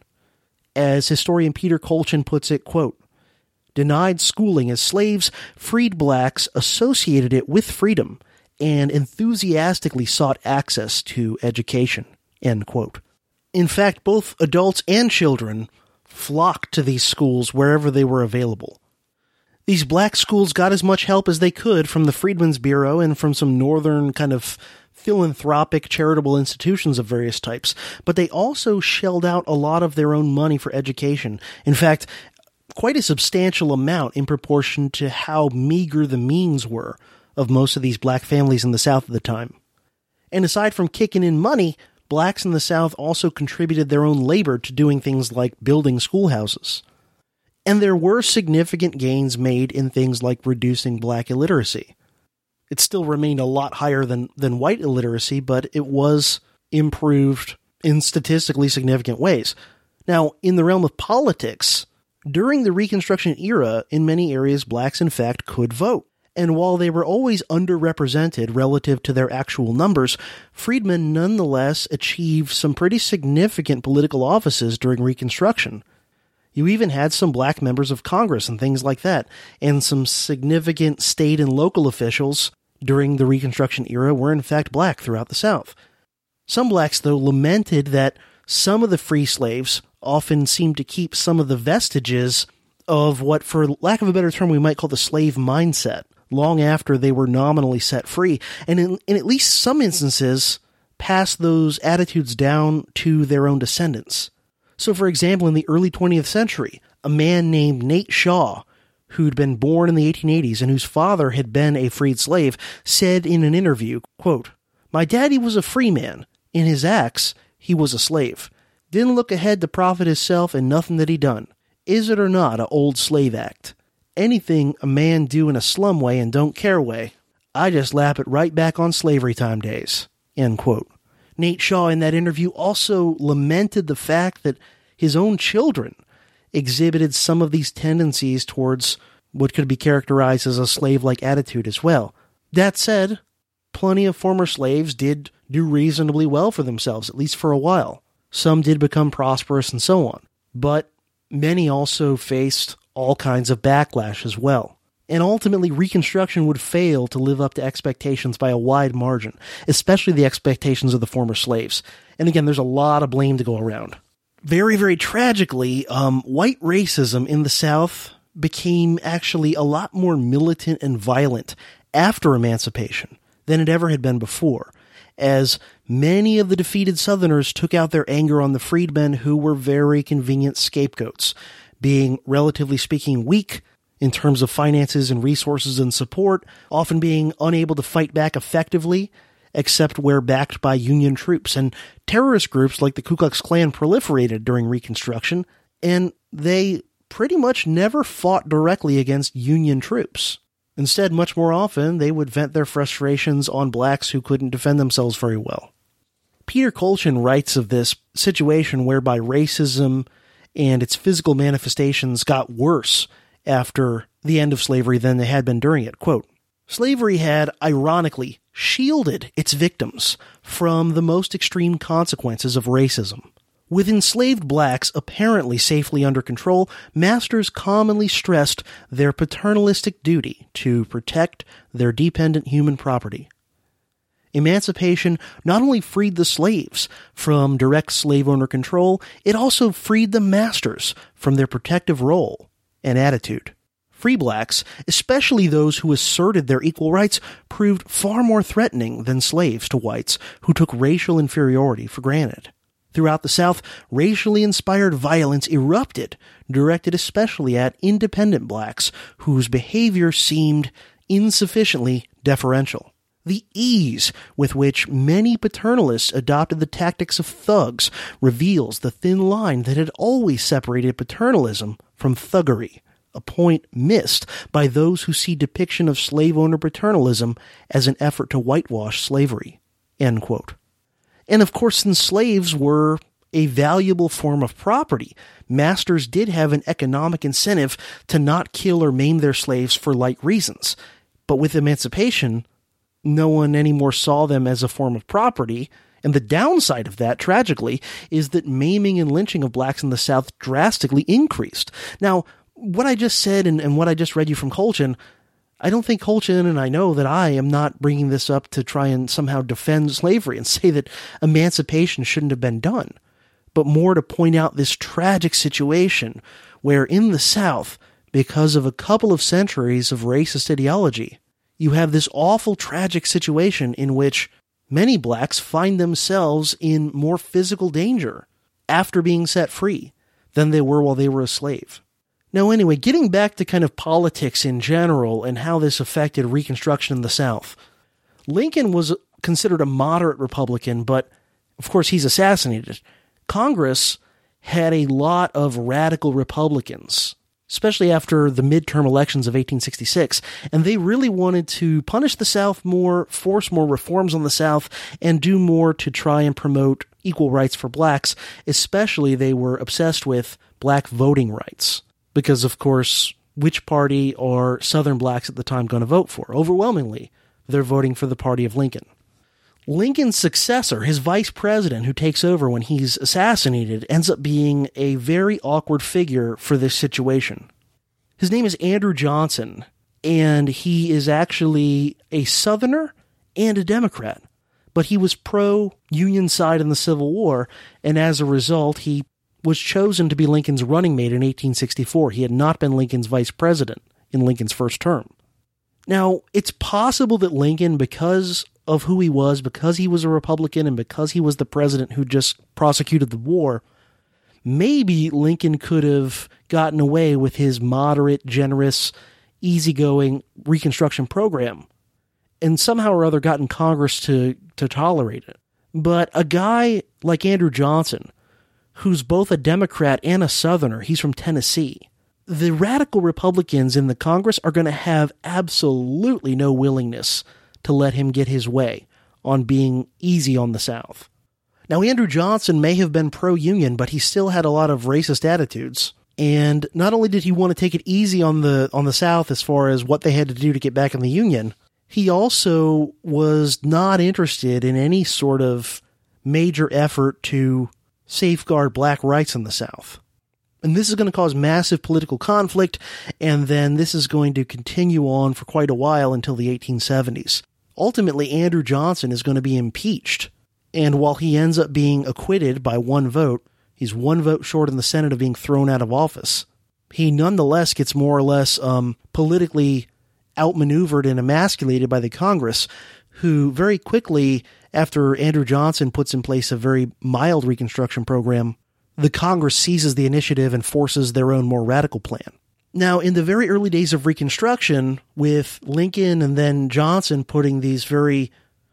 As historian Peter Kolchin puts it, quote, "Denied schooling as slaves, freed blacks associated it with freedom and enthusiastically sought access to education," end quote. In fact, both adults and children flocked to these schools wherever they were available. These black schools got as much help as they could from the Freedmen's Bureau and from some northern kind of philanthropic charitable institutions of various types, but they also shelled out a lot of their own money for education. In fact, quite a substantial amount in proportion to how meager the means were of most of these black families in the South at the time. And aside from kicking in money, blacks in the South also contributed their own labor to doing things like building schoolhouses. And there were significant gains made in things like reducing black illiteracy. It still remained a lot higher than white illiteracy, but it was improved in statistically significant ways. Now, in the realm of politics, during the Reconstruction era, in many areas, blacks in fact could vote. And while they were always underrepresented relative to their actual numbers, freedmen nonetheless achieved some pretty significant political offices during Reconstruction. You even had some black members of Congress and things like that, and some significant state and local officials during the Reconstruction era were in fact black throughout the South. Some blacks, though, lamented that some of the free slaves often seemed to keep some of the vestiges of what, for lack of a better term, we might call the slave mindset, long after they were nominally set free, and in at least some instances, passed those attitudes down to their own descendants. So, for example, in the early 20th century, a man named Nate Shaw, who'd been born in the 1880s and whose father had been a freed slave, said in an interview, quote, "My daddy was a free man. In his acts, he was a slave. Didn't look ahead to profit hisself in nothing that he done. Is it or not a old slave act? Anything a man do in a slum way and don't care way, I just lap it right back on slavery time days," end quote. Nate Shaw in that interview also lamented the fact that his own children exhibited some of these tendencies towards what could be characterized as a slave-like attitude as well. That said, plenty of former slaves did do reasonably well for themselves, at least for a while. Some did become prosperous and so on, but many also faced all kinds of backlash as well. And ultimately, Reconstruction would fail to live up to expectations by a wide margin, especially the expectations of the former slaves. And again, there's a lot of blame to go around. Very, very tragically, white racism in the South became actually a lot more militant and violent after emancipation than it ever had been before, as many of the defeated Southerners took out their anger on the freedmen who were very convenient scapegoats, being, relatively speaking, weak in terms of finances and resources and support, often being unable to fight back effectively, except where backed by Union troops. And terrorist groups like the Ku Klux Klan proliferated during Reconstruction, and they pretty much never fought directly against Union troops. Instead, much more often, they would vent their frustrations on blacks who couldn't defend themselves very well. Peter Kolchin writes of this situation whereby racism and its physical manifestations got worse after the end of slavery than they had been during it. Quote, "Slavery had, ironically, shielded its victims from the most extreme consequences of racism. With enslaved blacks apparently safely under control, masters commonly stressed their paternalistic duty to protect their dependent human property. Emancipation not only freed the slaves from direct slave owner control, it also freed the masters from their protective role and attitude. free blacks, especially those who asserted their equal rights, proved far more threatening than slaves to whites who took racial inferiority for granted. Throughout the South, racially inspired violence erupted, directed especially at independent blacks whose behavior seemed insufficiently deferential. The ease with which many paternalists adopted the tactics of thugs reveals the thin line that had always separated paternalism from thuggery, a point missed by those who see depiction of slave owner paternalism as an effort to whitewash slavery." End quote. And of course, since slaves were a valuable form of property, masters did have an economic incentive to not kill or maim their slaves for light reasons. But with emancipation, no one anymore saw them as a form of property, and the downside of that, tragically, is that maiming and lynching of blacks in the South drastically increased. Now, what I just said and what I just read you from Colchin, I don't think Colchin, and I know that I am not bringing this up to try and somehow defend slavery and say that emancipation shouldn't have been done, but more to point out this tragic situation where in the South, because of a couple of centuries of racist ideology, you have this awful, tragic situation in which many blacks find themselves in more physical danger after being set free than they were while they were a slave. Now, anyway, getting back to kind of politics in general and how this affected Reconstruction in the South, Lincoln was considered a moderate Republican, but of course he's assassinated. Congress had a lot of radical Republicans, especially after the midterm elections of 1866, and they really wanted to punish the South more, force more reforms on the South, and do more to try and promote equal rights for blacks. Especially, they were obsessed with black voting rights. Because, of course, which party are Southern blacks at the time going to vote for? Overwhelmingly, they're voting for the party of Lincoln. Lincoln's successor, his vice president, who takes over when he's assassinated, ends up being a very awkward figure for this situation. His name is Andrew Johnson, and he is actually a Southerner and a Democrat. But he was pro-Union side in the Civil War, and as a result, he was chosen to be Lincoln's running mate in 1864. He had not been Lincoln's vice president in Lincoln's first term. Now, it's possible that Lincoln, because of who he was, because he was a Republican and because he was the president who just prosecuted the war, maybe Lincoln could have gotten away with his moderate, generous, easygoing Reconstruction program and somehow or other gotten Congress to tolerate it. But a guy like Andrew Johnson, who's both a Democrat and a Southerner, he's from Tennessee, the radical Republicans in the Congress are going to have absolutely no willingness to let him get his way on being easy on the South. Now, Andrew Johnson may have been pro-Union, but he still had a lot of racist attitudes. And not only did he want to take it easy on the South as far as what they had to do to get back in the Union, he also was not interested in any sort of major effort to safeguard black rights in the South. And this is going to cause massive political conflict, and then this is going to continue on for quite a while until the 1870s. Ultimately, Andrew Johnson is going to be impeached, and while he ends up being acquitted by one vote, he's one vote short in the Senate of being thrown out of office. He nonetheless gets more or less politically outmaneuvered and emasculated by the Congress, who very quickly, after Andrew Johnson puts in place a very mild Reconstruction program, the Congress seizes the initiative and forces their own more radical plan. Now, in the very early days of Reconstruction, with Lincoln and then Johnson putting these very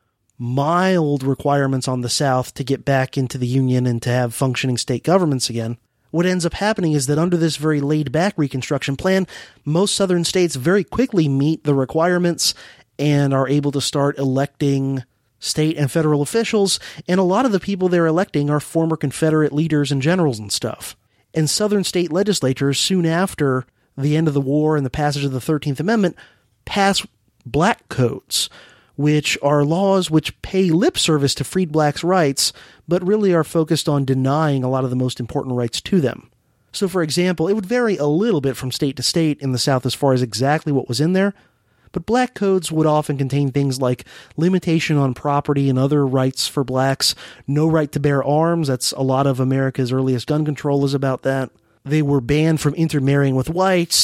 mild requirements on the South to get back into the Union and to have functioning state governments again, what ends up happening is that under this very laid-back Reconstruction plan, most Southern states very quickly meet the requirements and are able to start electing state and federal officials, and a lot of the people they're electing are former Confederate leaders and generals and stuff. And Southern state legislatures, soon after the end of the war and the passage of the 13th Amendment, pass black codes, which are laws which pay lip service to freed blacks' rights, but really are focused on denying a lot of the most important rights to them. So, for example, it would vary a little bit from state to state in the South as far as exactly what was in there, but black codes would often contain things like limitation on property and other rights for blacks, no right to bear arms. That's a lot of America's earliest gun control is about that. They were banned from intermarrying with whites,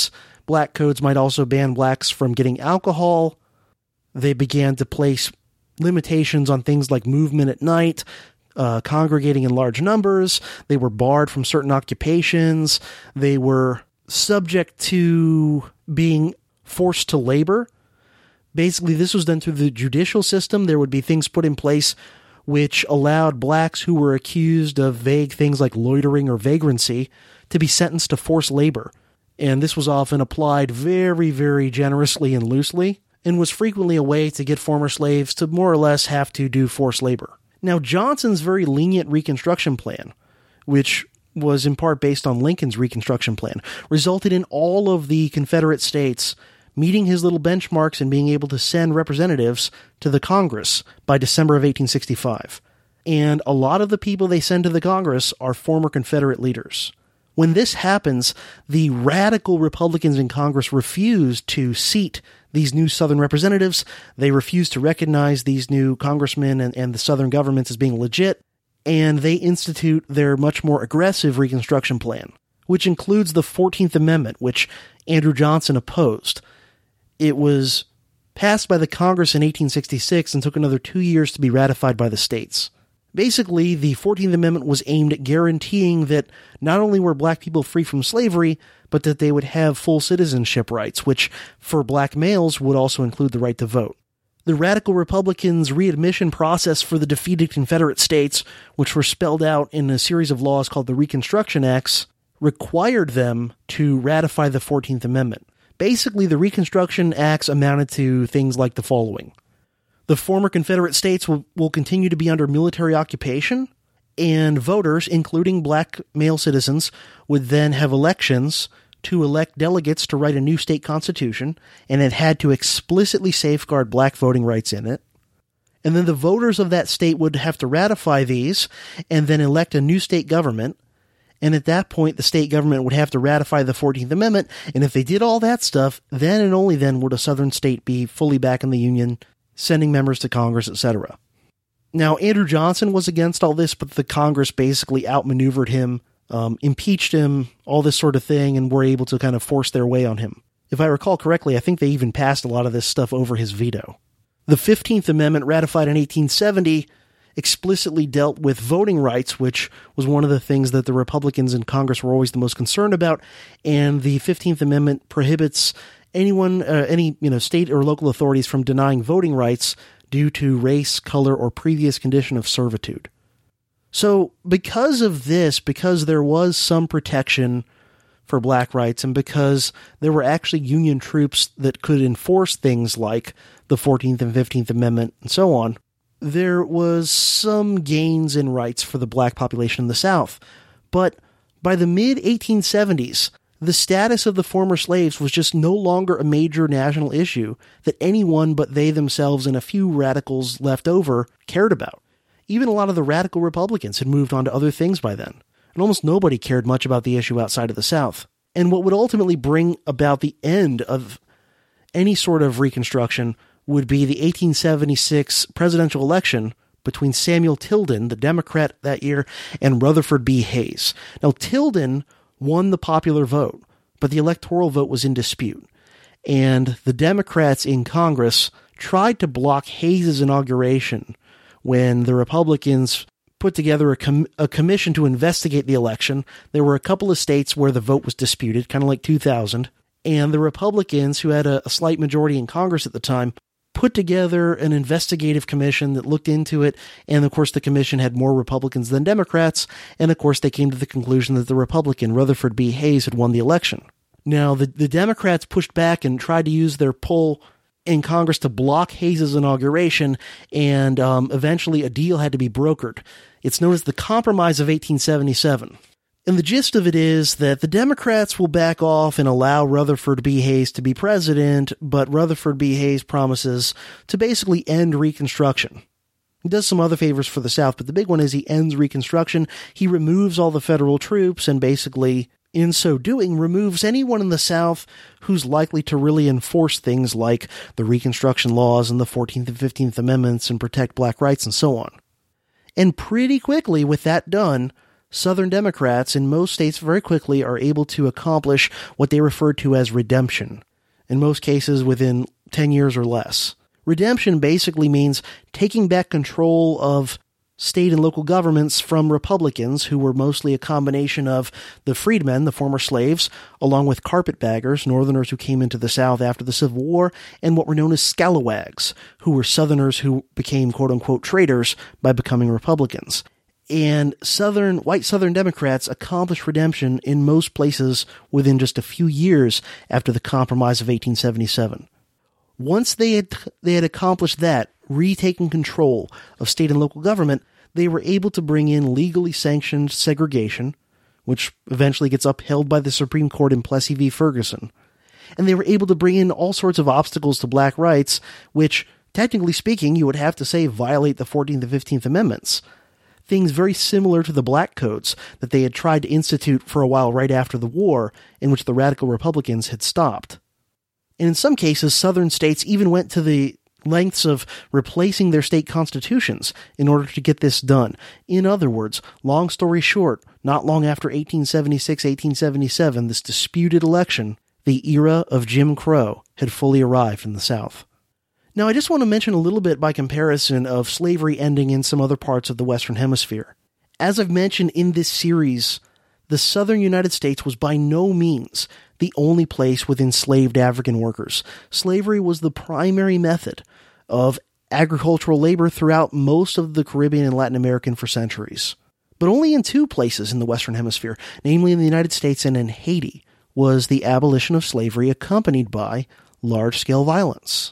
black codes might also ban blacks from getting alcohol. They began to place limitations on things like movement at night, congregating in large numbers. They were barred from certain occupations. They were subject to being forced to labor. Basically, this was done through the judicial system. There would be things put in place which allowed blacks who were accused of vague things like loitering or vagrancy to be sentenced to forced labor. And this was often applied very, very generously and loosely, and was frequently a way to get former slaves to more or less have to do forced labor. Now, Johnson's very lenient Reconstruction Plan, which was in part based on Lincoln's Reconstruction Plan, resulted in all of the Confederate states meeting his little benchmarks and being able to send representatives to the Congress by December of 1865. And a lot of the people they send to the Congress are former Confederate leaders. When this happens, the radical Republicans in Congress refuse to seat these new Southern representatives. They refuse to recognize these new congressmen and the Southern governments as being legit, and they institute their much more aggressive Reconstruction Plan, which includes the 14th Amendment, which Andrew Johnson opposed. It was passed by the Congress in 1866 and took another 2 years to be ratified by the states. Basically, the 14th Amendment was aimed at guaranteeing that not only were black people free from slavery, but that they would have full citizenship rights, which for black males would also include the right to vote. The radical Republicans' readmission process for the defeated Confederate states, which were spelled out in a series of laws called the Reconstruction Acts, required them to ratify the 14th Amendment. Basically, the Reconstruction Acts amounted to things like the following. The former Confederate states will continue to be under military occupation, and voters, including black male citizens, would then have elections to elect delegates to write a new state constitution, and it had to explicitly safeguard black voting rights in it. And then the voters of that state would have to ratify these and then elect a new state government. And at that point, the state government would have to ratify the 14th Amendment. And if they did all that stuff, then and only then would a Southern state be fully back in the Union, sending members to Congress, etc. Now, Andrew Johnson was against all this, but the Congress basically outmaneuvered him, impeached him, all this sort of thing, and were able to kind of force their way on him. If I recall correctly, I think they even passed a lot of this stuff over his veto. The 15th Amendment, ratified in 1870, explicitly dealt with voting rights, which was one of the things that the Republicans in Congress were always the most concerned about, and the 15th Amendment prohibits any state or local authorities from denying voting rights due to race, color, or previous condition of servitude. So because of this, because there was some protection for black rights, and because there were actually Union troops that could enforce things like the 14th and 15th Amendment and so on, there was some gains in rights for the black population in the South. But by the mid-1870s, the status of the former slaves was just no longer a major national issue that anyone but they themselves and a few radicals left over cared about. Even a lot of the radical Republicans had moved on to other things by then, and almost nobody cared much about the issue outside of the South. And what would ultimately bring about the end of any sort of Reconstruction would be the 1876 presidential election between Samuel Tilden, the Democrat that year, and Rutherford B. Hayes. Now, Tilden won the popular vote, but the electoral vote was in dispute. And the Democrats in Congress tried to block Hayes' inauguration when the Republicans put together a commission to investigate the election. There were a couple of states where the vote was disputed, kind of like 2000, and the Republicans, who had a slight majority in Congress at the time, put together an investigative commission that looked into it, and of course the commission had more Republicans than Democrats, and of course they came to the conclusion that the Republican Rutherford B. Hayes had won the election. Now, the Democrats pushed back and tried to use their pull in Congress to block Hayes' inauguration, and eventually a deal had to be brokered. It's known as the Compromise of 1877. And the gist of it is that the Democrats will back off and allow Rutherford B. Hayes to be president, but Rutherford B. Hayes promises to basically end Reconstruction. He does some other favors for the South, but the big one is he ends Reconstruction. He removes all the federal troops and basically, in so doing, removes anyone in the South who's likely to really enforce things like the Reconstruction laws and the 14th and 15th Amendments and protect black rights and so on. And pretty quickly, with that done, Southern Democrats in most states very quickly are able to accomplish what they refer to as redemption, in most cases within 10 years or less. Redemption basically means taking back control of state and local governments from Republicans, who were mostly a combination of the freedmen, the former slaves, along with carpetbaggers, Northerners who came into the South after the Civil War, and what were known as scalawags, who were Southerners who became quote-unquote traitors by becoming Republicans. And white Southern Democrats accomplished redemption in most places within just a few years after the Compromise of 1877. Once they had accomplished that, retaking control of state and local government, they were able to bring in legally sanctioned segregation, which eventually gets upheld by the Supreme Court in Plessy v. Ferguson. And they were able to bring in all sorts of obstacles to black rights, which, technically speaking, you would have to say violate the 14th and 15th Amendments. Things very similar to the Black Codes that they had tried to institute for a while right after the war, in which the radical Republicans had stopped. And in some cases, Southern states even went to the lengths of replacing their state constitutions in order to get this done. In other words, long story short, not long after 1876-1877, this disputed election, the era of Jim Crow had fully arrived in the South. Now, I just want to mention a little bit by comparison of slavery ending in some other parts of the Western Hemisphere. As I've mentioned in this series, the Southern United States was by no means the only place with enslaved African workers. Slavery was the primary method of agricultural labor throughout most of the Caribbean and Latin America for centuries. But only in two places in the Western Hemisphere, namely in the United States and in Haiti, was the abolition of slavery accompanied by large-scale violence.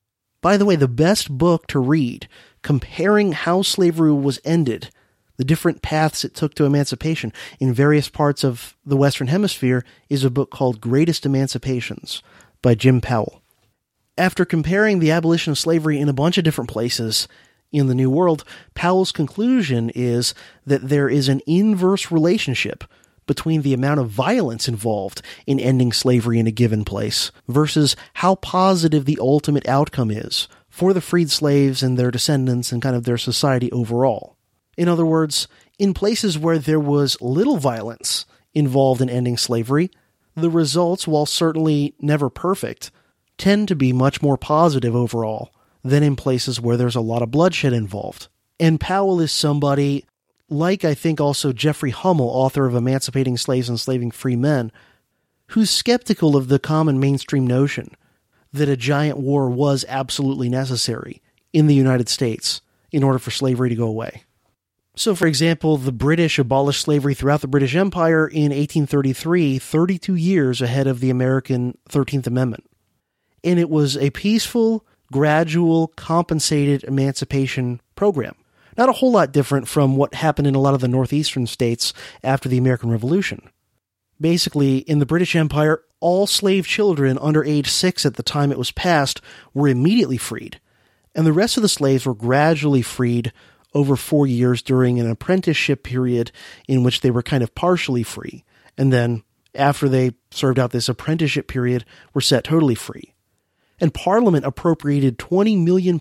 By the way, the best book to read comparing how slavery was ended, the different paths it took to emancipation in various parts of the Western Hemisphere, is a book called Greatest Emancipations by Jim Powell. After comparing the abolition of slavery in a bunch of different places in the New World, Powell's conclusion is that there is an inverse relationship between the amount of violence involved in ending slavery in a given place versus how positive the ultimate outcome is for the freed slaves and their descendants and kind of their society overall. In other words, in places where there was little violence involved in ending slavery, the results, while certainly never perfect, tend to be much more positive overall than in places where there's a lot of bloodshed involved. And Powell is somebody, like I think also Jeffrey Hummel, author of Emancipating Slaves and Enslaving Free Men, who's skeptical of the common mainstream notion that a giant war was absolutely necessary in the United States in order for slavery to go away. So, for example, the British abolished slavery throughout the British Empire in 1833, 32 years ahead of the American 13th Amendment. And it was a peaceful, gradual, compensated emancipation program. Not a whole lot different from what happened in a lot of the northeastern states after the American Revolution. Basically, in the British Empire, all slave children under age 6 at the time it was passed were immediately freed, and the rest of the slaves were gradually freed over 4 years during an apprenticeship period in which they were kind of partially free, and then after they served out this apprenticeship period, were set totally free. And Parliament appropriated £20 million,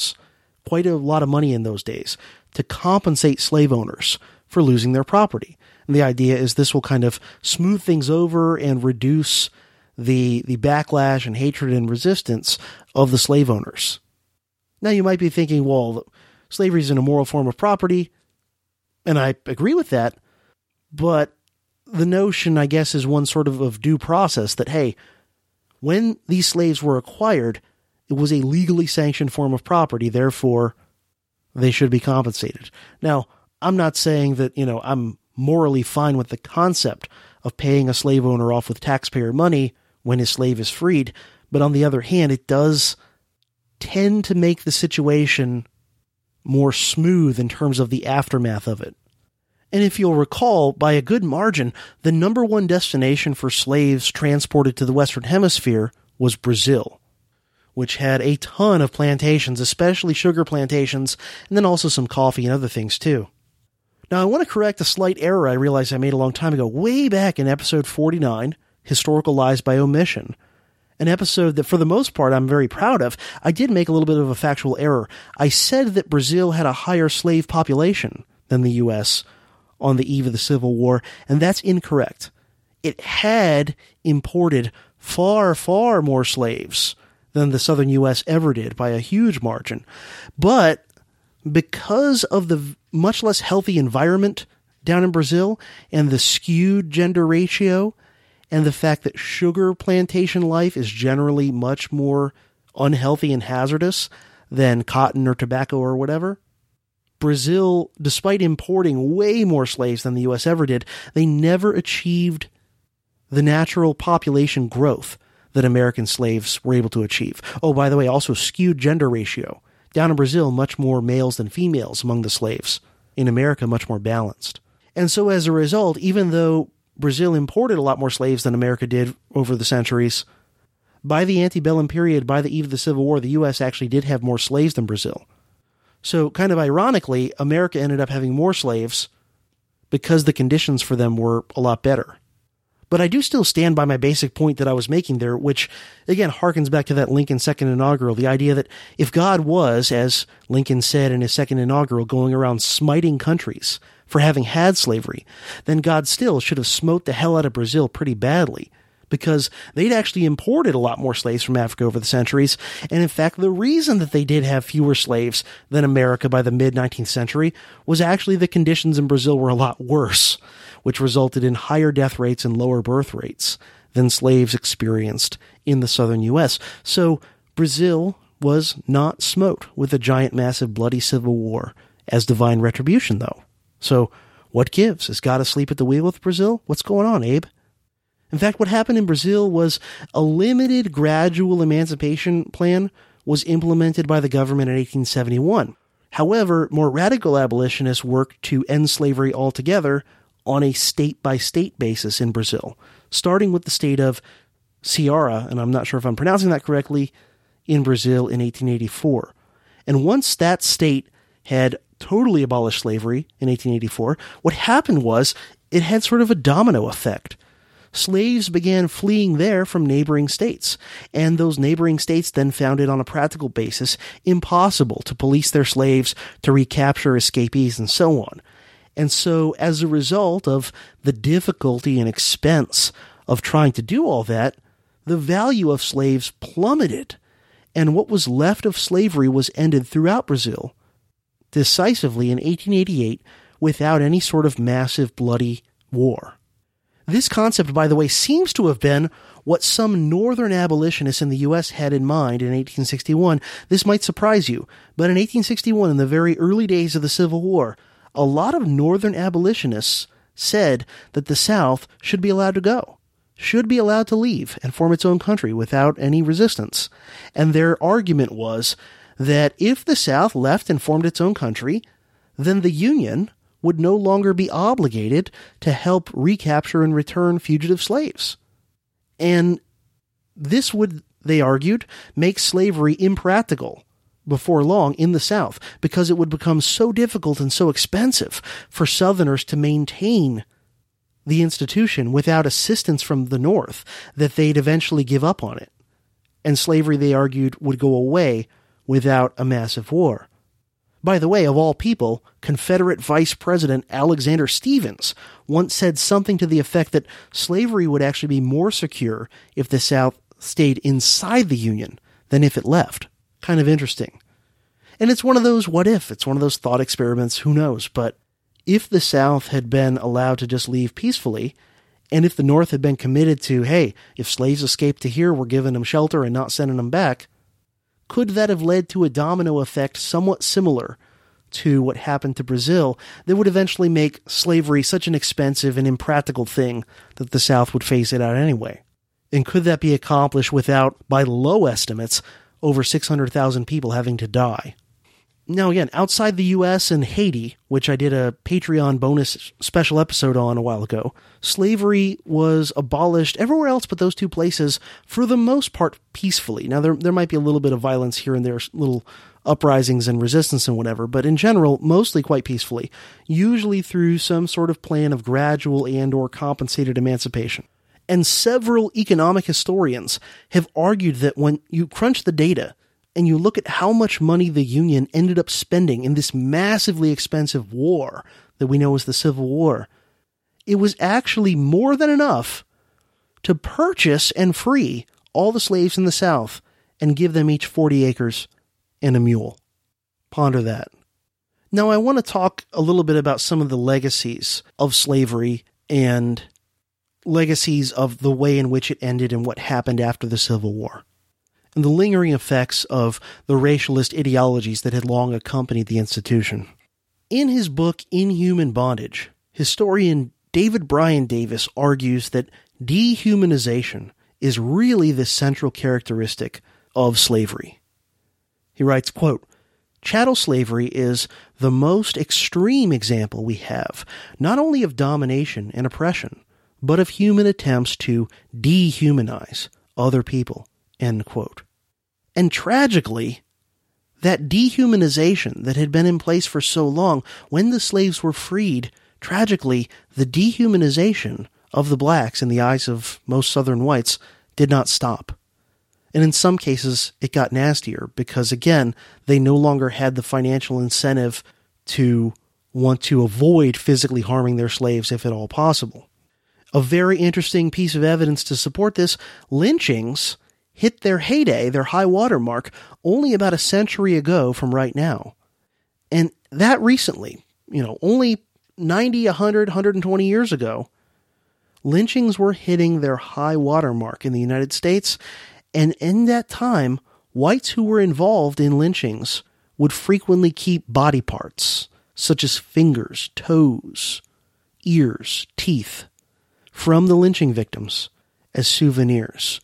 quite a lot of money in those days, to compensate slave owners for losing their property. And the idea is this will kind of smooth things over and reduce the backlash and hatred and resistance of the slave owners. Now you might be thinking, well, slavery is an immoral form of property, and I agree with that, but the notion, I guess, is one sort of due process that, hey, when these slaves were acquired, it was a legally sanctioned form of property, therefore they should be compensated. Now, I'm not saying that, I'm morally fine with the concept of paying a slave owner off with taxpayer money when his slave is freed, but on the other hand, it does tend to make the situation more smooth in terms of the aftermath of it. And if you'll recall, by a good margin, the number one destination for slaves transported to the Western Hemisphere was Brazil, which had a ton of plantations, especially sugar plantations, and then also some coffee and other things too. Now, I want to correct a slight error I realized I made a long time ago, way back in episode 49, Historical Lies by Omission, an episode that for the most part I'm very proud of. I did make a little bit of a factual error. I said that Brazil had a higher slave population than the U.S., on the eve of the Civil War, and that's incorrect. It had imported far, far more slaves than the southern U.S. ever did by a huge margin. But because of the much less healthy environment down in Brazil and the skewed gender ratio and the fact that sugar plantation life is generally much more unhealthy and hazardous than cotton or tobacco or whatever, Brazil, despite importing way more slaves than the U.S. ever did, they never achieved the natural population growth that American slaves were able to achieve. Oh, by the way, also skewed gender ratio. Down in Brazil, much more males than females among the slaves. In America, much more balanced. And so as a result, even though Brazil imported a lot more slaves than America did over the centuries, by the antebellum period, by the eve of the Civil War, the U.S. actually did have more slaves than Brazil. So kind of ironically, America ended up having more slaves because the conditions for them were a lot better. But I do still stand by my basic point that I was making there, which, again, harkens back to that Lincoln second inaugural, the idea that if God was, as Lincoln said in his second inaugural, going around smiting countries for having had slavery, then God still should have smote the hell out of Brazil pretty badly, because they'd actually imported a lot more slaves from Africa over the centuries, and in fact, the reason that they did have fewer slaves than America by the mid-19th century was actually the conditions in Brazil were a lot worse, which resulted in higher death rates and lower birth rates than slaves experienced in the southern U.S. So Brazil was not smote with a giant, massive, bloody civil war as divine retribution, though. So what gives? Is God asleep at the wheel with Brazil? What's going on, Abe? In fact, what happened in Brazil was a limited gradual emancipation plan was implemented by the government in 1871. However, more radical abolitionists worked to end slavery altogether on a state-by-state basis in Brazil, starting with the state of Ceará, and I'm not sure if I'm pronouncing that correctly, in Brazil in 1884. And once that state had totally abolished slavery in 1884, what happened was it had sort of a domino effect. Slaves began fleeing there from neighboring states, and those neighboring states then found it on a practical basis impossible to police their slaves, to recapture escapees, and so on. And so, as a result of the difficulty and expense of trying to do all that, the value of slaves plummeted, and what was left of slavery was ended throughout Brazil decisively in 1888 without any sort of massive bloody war. This concept, by the way, seems to have been what some northern abolitionists in the U.S. had in mind in 1861. This might surprise you, but in 1861, in the very early days of the Civil War, a lot of northern abolitionists said that the South should be allowed to go, should be allowed to leave and form its own country without any resistance. And their argument was that if the South left and formed its own country, then the Union would no longer be obligated to help recapture and return fugitive slaves. And this would, they argued, make slavery impractical before long in the South, because it would become so difficult and so expensive for Southerners to maintain the institution without assistance from the North that they'd eventually give up on it. And slavery, they argued, would go away without a massive war. By the way, of all people, Confederate Vice President Alexander Stephens once said something to the effect that slavery would actually be more secure if the South stayed inside the Union than if it left. Kind of interesting. And it's one of those what if, it's one of those thought experiments, who knows, but if the South had been allowed to just leave peacefully, and if the North had been committed to, hey, if slaves escape to here, we're giving them shelter and not sending them back, could that have led to a domino effect somewhat similar to what happened to Brazil that would eventually make slavery such an expensive and impractical thing that the South would phase it out anyway? And could that be accomplished without, by low estimates, over 600,000 people having to die? Now again, outside the U.S. and Haiti, which I did a Patreon bonus special episode on a while ago, slavery was abolished everywhere else but those two places, for the most part peacefully. Now there might be a little bit of violence here and there, little uprisings and resistance and whatever, but in general, mostly quite peacefully, usually through some sort of plan of gradual and or compensated emancipation. And several economic historians have argued that when you crunch the data and you look at how much money the Union ended up spending in this massively expensive war that we know as the Civil War, it was actually more than enough to purchase and free all the slaves in the South and give them each 40 acres and a mule. Ponder that. Now, I want to talk a little bit about some of the legacies of slavery and legacies of the way in which it ended and what happened after the Civil War, and the lingering effects of the racialist ideologies that had long accompanied the institution. In his book, Inhuman Bondage, historian David Bryan Davis argues that dehumanization is really the central characteristic of slavery. He writes, quote, "Chattel slavery is the most extreme example we have, not only of domination and oppression, but of human attempts to dehumanize other people," end quote. And tragically, that dehumanization that had been in place for so long, when the slaves were freed, tragically, the dehumanization of the blacks in the eyes of most Southern whites did not stop. And in some cases, it got nastier because, again, they no longer had the financial incentive to want to avoid physically harming their slaves if at all possible. A very interesting piece of evidence to support this, lynchings hit their heyday, their high water mark, only about a century ago from right now. And that recently, only 90, 100, 120 years ago, lynchings were hitting their high water mark in the United States. And in that time, whites who were involved in lynchings would frequently keep body parts, such as fingers, toes, ears, teeth, from the lynching victims as souvenirs.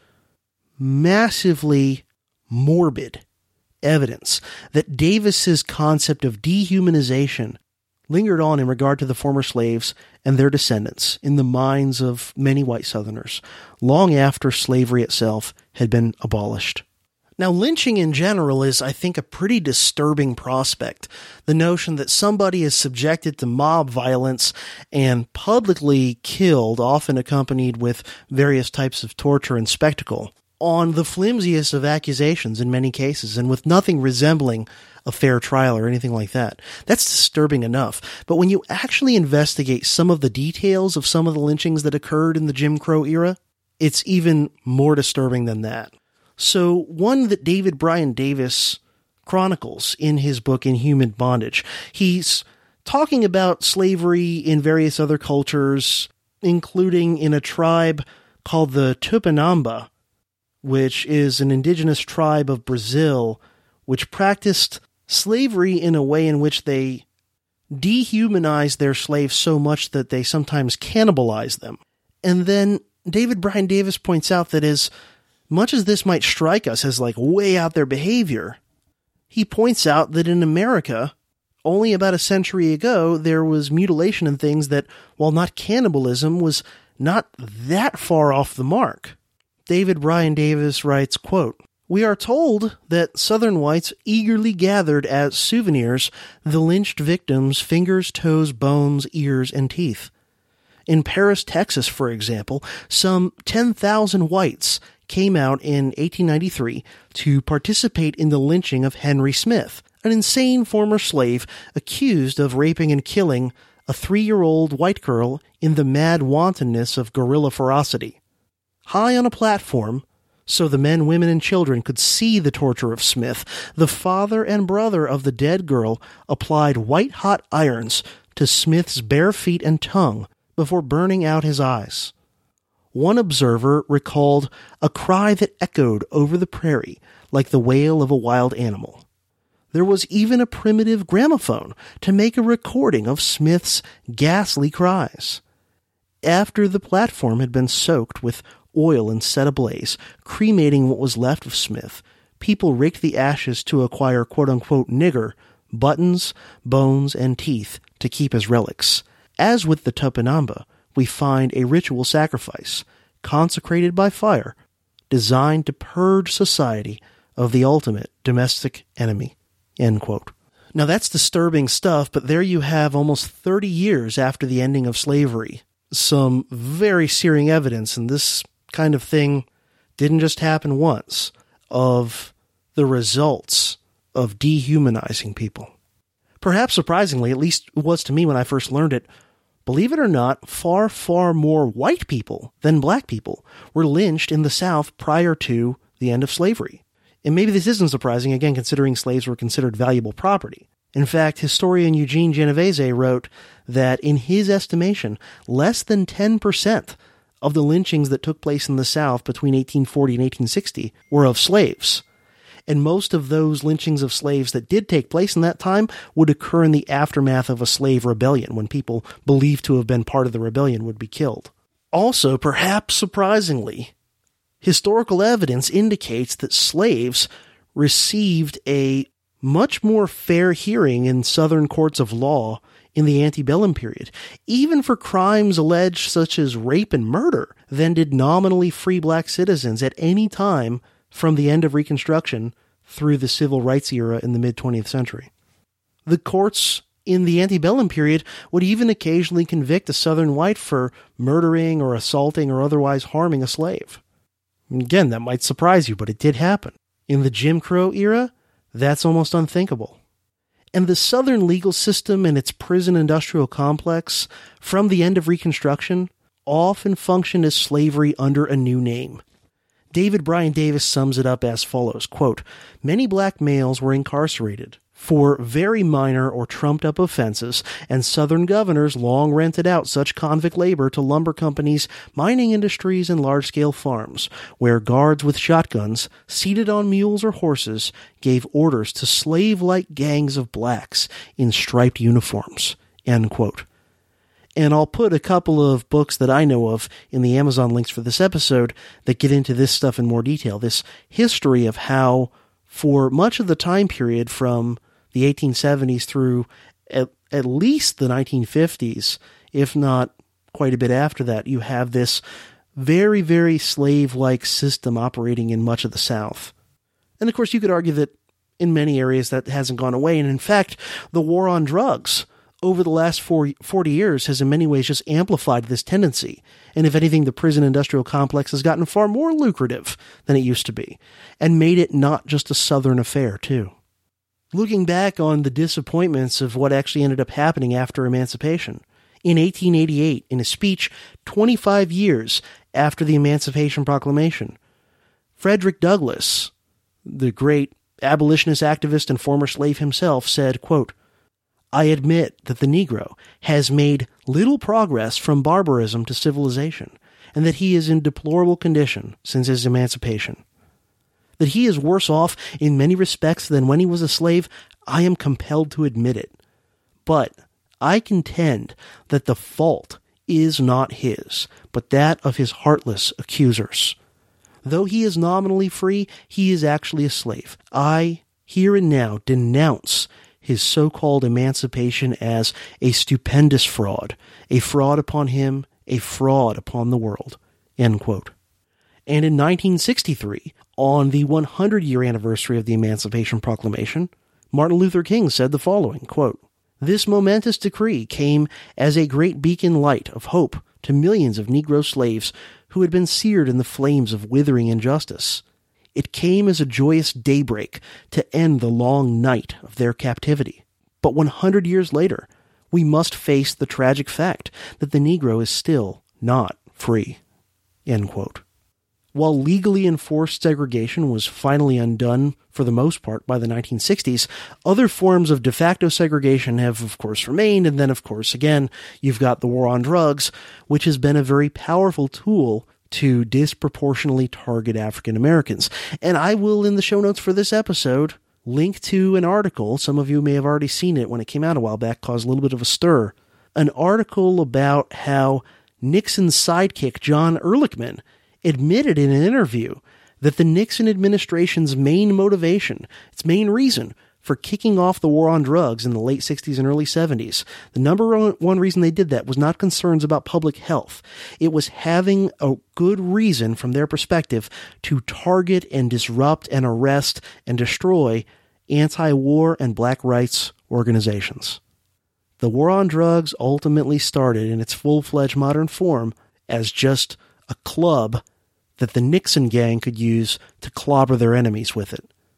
Massively morbid evidence that Davis's concept of dehumanization lingered on in regard to the former slaves and their descendants in the minds of many white Southerners long after slavery itself had been abolished. Now, lynching in general is, I think, a pretty disturbing prospect. The notion that somebody is subjected to mob violence and publicly killed, often accompanied with various types of torture and spectacle, on the flimsiest of accusations in many cases, and with nothing resembling a fair trial or anything like that. That's disturbing enough. But when you actually investigate some of the details of some of the lynchings that occurred in the Jim Crow era, it's even more disturbing than that. So one that David Bryan Davis chronicles in his book Inhuman Bondage, he's talking about slavery in various other cultures, including in a tribe called the Tupinamba, which is an indigenous tribe of Brazil, which practiced slavery in a way in which they dehumanized their slaves so much that they sometimes cannibalized them. And then David Bryan Davis points out that as much as this might strike us as like way out there behavior, he points out that in America, only about a century ago, there was mutilation and things that, while not cannibalism, was not that far off the mark. David Bryan Davis writes, quote, "We are told that Southern whites eagerly gathered as souvenirs the lynched victims' fingers, toes, bones, ears, and teeth. In Paris, Texas, for example, some 10,000 whites came out in 1893 to participate in the lynching of Henry Smith, an insane former slave accused of raping and killing a 3-year-old white girl in the mad wantonness of guerrilla ferocity. High on a platform, so the men, women, and children could see the torture of Smith, the father and brother of the dead girl applied white-hot irons to Smith's bare feet and tongue before burning out his eyes. One observer recalled a cry that echoed over the prairie like the wail of a wild animal. There was even a primitive gramophone to make a recording of Smith's ghastly cries. After the platform had been soaked with oil and set ablaze, cremating what was left of Smith, people raked the ashes to acquire quote-unquote nigger, buttons, bones, and teeth to keep as relics. As with the Tupinamba, we find a ritual sacrifice, consecrated by fire, designed to purge society of the ultimate domestic enemy." End quote. Now that's disturbing stuff, but there you have almost 30 years after the ending of slavery, some very searing evidence, and this kind of thing didn't just happen once, of the results of dehumanizing people. Perhaps surprisingly, at least it was to me when I first learned it, believe it or not, far, far more white people than black people were lynched in the South prior to the end of slavery. And maybe this isn't surprising, again, considering slaves were considered valuable property. In fact, historian Eugene Genovese wrote that, in his estimation, less than 10% of the lynchings that took place in the South between 1840 and 1860 were of slaves. And most of those lynchings of slaves that did take place in that time would occur in the aftermath of a slave rebellion, when people believed to have been part of the rebellion would be killed. Also, perhaps surprisingly, historical evidence indicates that slaves received a much more fair hearing in Southern courts of law in the antebellum period, even for crimes alleged such as rape and murder, than did nominally free black citizens at any time from the end of Reconstruction through the Civil Rights era in the mid-20th century. The courts in the antebellum period would even occasionally convict a Southern white for murdering or assaulting or otherwise harming a slave. Again, that might surprise you, but it did happen. In the Jim Crow era, that's almost unthinkable. And the Southern legal system and its prison industrial complex, from the end of Reconstruction, often functioned as slavery under a new name. David Bryan Davis sums it up as follows, quote, "Many black males were incarcerated for very minor or trumped-up offenses, and Southern governors long rented out such convict labor to lumber companies, mining industries, and large-scale farms, where guards with shotguns, seated on mules or horses, gave orders to slave-like gangs of blacks in striped uniforms." End quote. And I'll put a couple of books that I know of in the Amazon links for this episode that get into this stuff in more detail. This history of how, for much of the time period from the 1870s through at least the 1950s, if not quite a bit after that, you have this very, very slave-like system operating in much of the South. And of course, you could argue that in many areas that hasn't gone away. And in fact, the war on drugs over the last 40 years has in many ways just amplified this tendency. And if anything, the prison industrial complex has gotten far more lucrative than it used to be, and made it not just a Southern affair, too. Looking back on the disappointments of what actually ended up happening after emancipation, in 1888, in a speech 25 years after the Emancipation Proclamation, Frederick Douglass, the great abolitionist activist and former slave himself, said, quote, "I admit that the Negro has made little progress from barbarism to civilization, and that he is in deplorable condition since his emancipation. That he is worse off in many respects than when he was a slave, I am compelled to admit it. But I contend that the fault is not his, but that of his heartless accusers. Though he is nominally free, he is actually a slave. I, here and now, denounce his so-called emancipation as a stupendous fraud, a fraud upon him, a fraud upon the world." End quote. And in 1963, on the 100-year anniversary of the Emancipation Proclamation, Martin Luther King said the following, quote, "This momentous decree came as a great beacon light of hope to millions of Negro slaves who had been seared in the flames of withering injustice. It came as a joyous daybreak to end the long night of their captivity. But 100 years later, we must face the tragic fact that the Negro is still not free." End quote. While legally enforced segregation was finally undone for the most part by the 1960s, other forms of de facto segregation have, of course, remained. And then, of course, again, you've got the war on drugs, which has been a very powerful tool to disproportionately target African Americans. And I will, in the show notes for this episode, link to an article. Some of you may have already seen it when it came out a while back, caused a little bit of a stir. An article about how Nixon's sidekick, John Ehrlichman, admitted in an interview that the Nixon administration's main motivation, its main reason for kicking off the war on drugs in the late 60s and early 70s, the number one reason they did that was not concerns about public health. It was having a good reason from their perspective to target and disrupt and arrest and destroy anti-war and black rights organizations. The war on drugs ultimately started in its full-fledged modern form as just a club that the Nixon gang could use to clobber their enemies with it.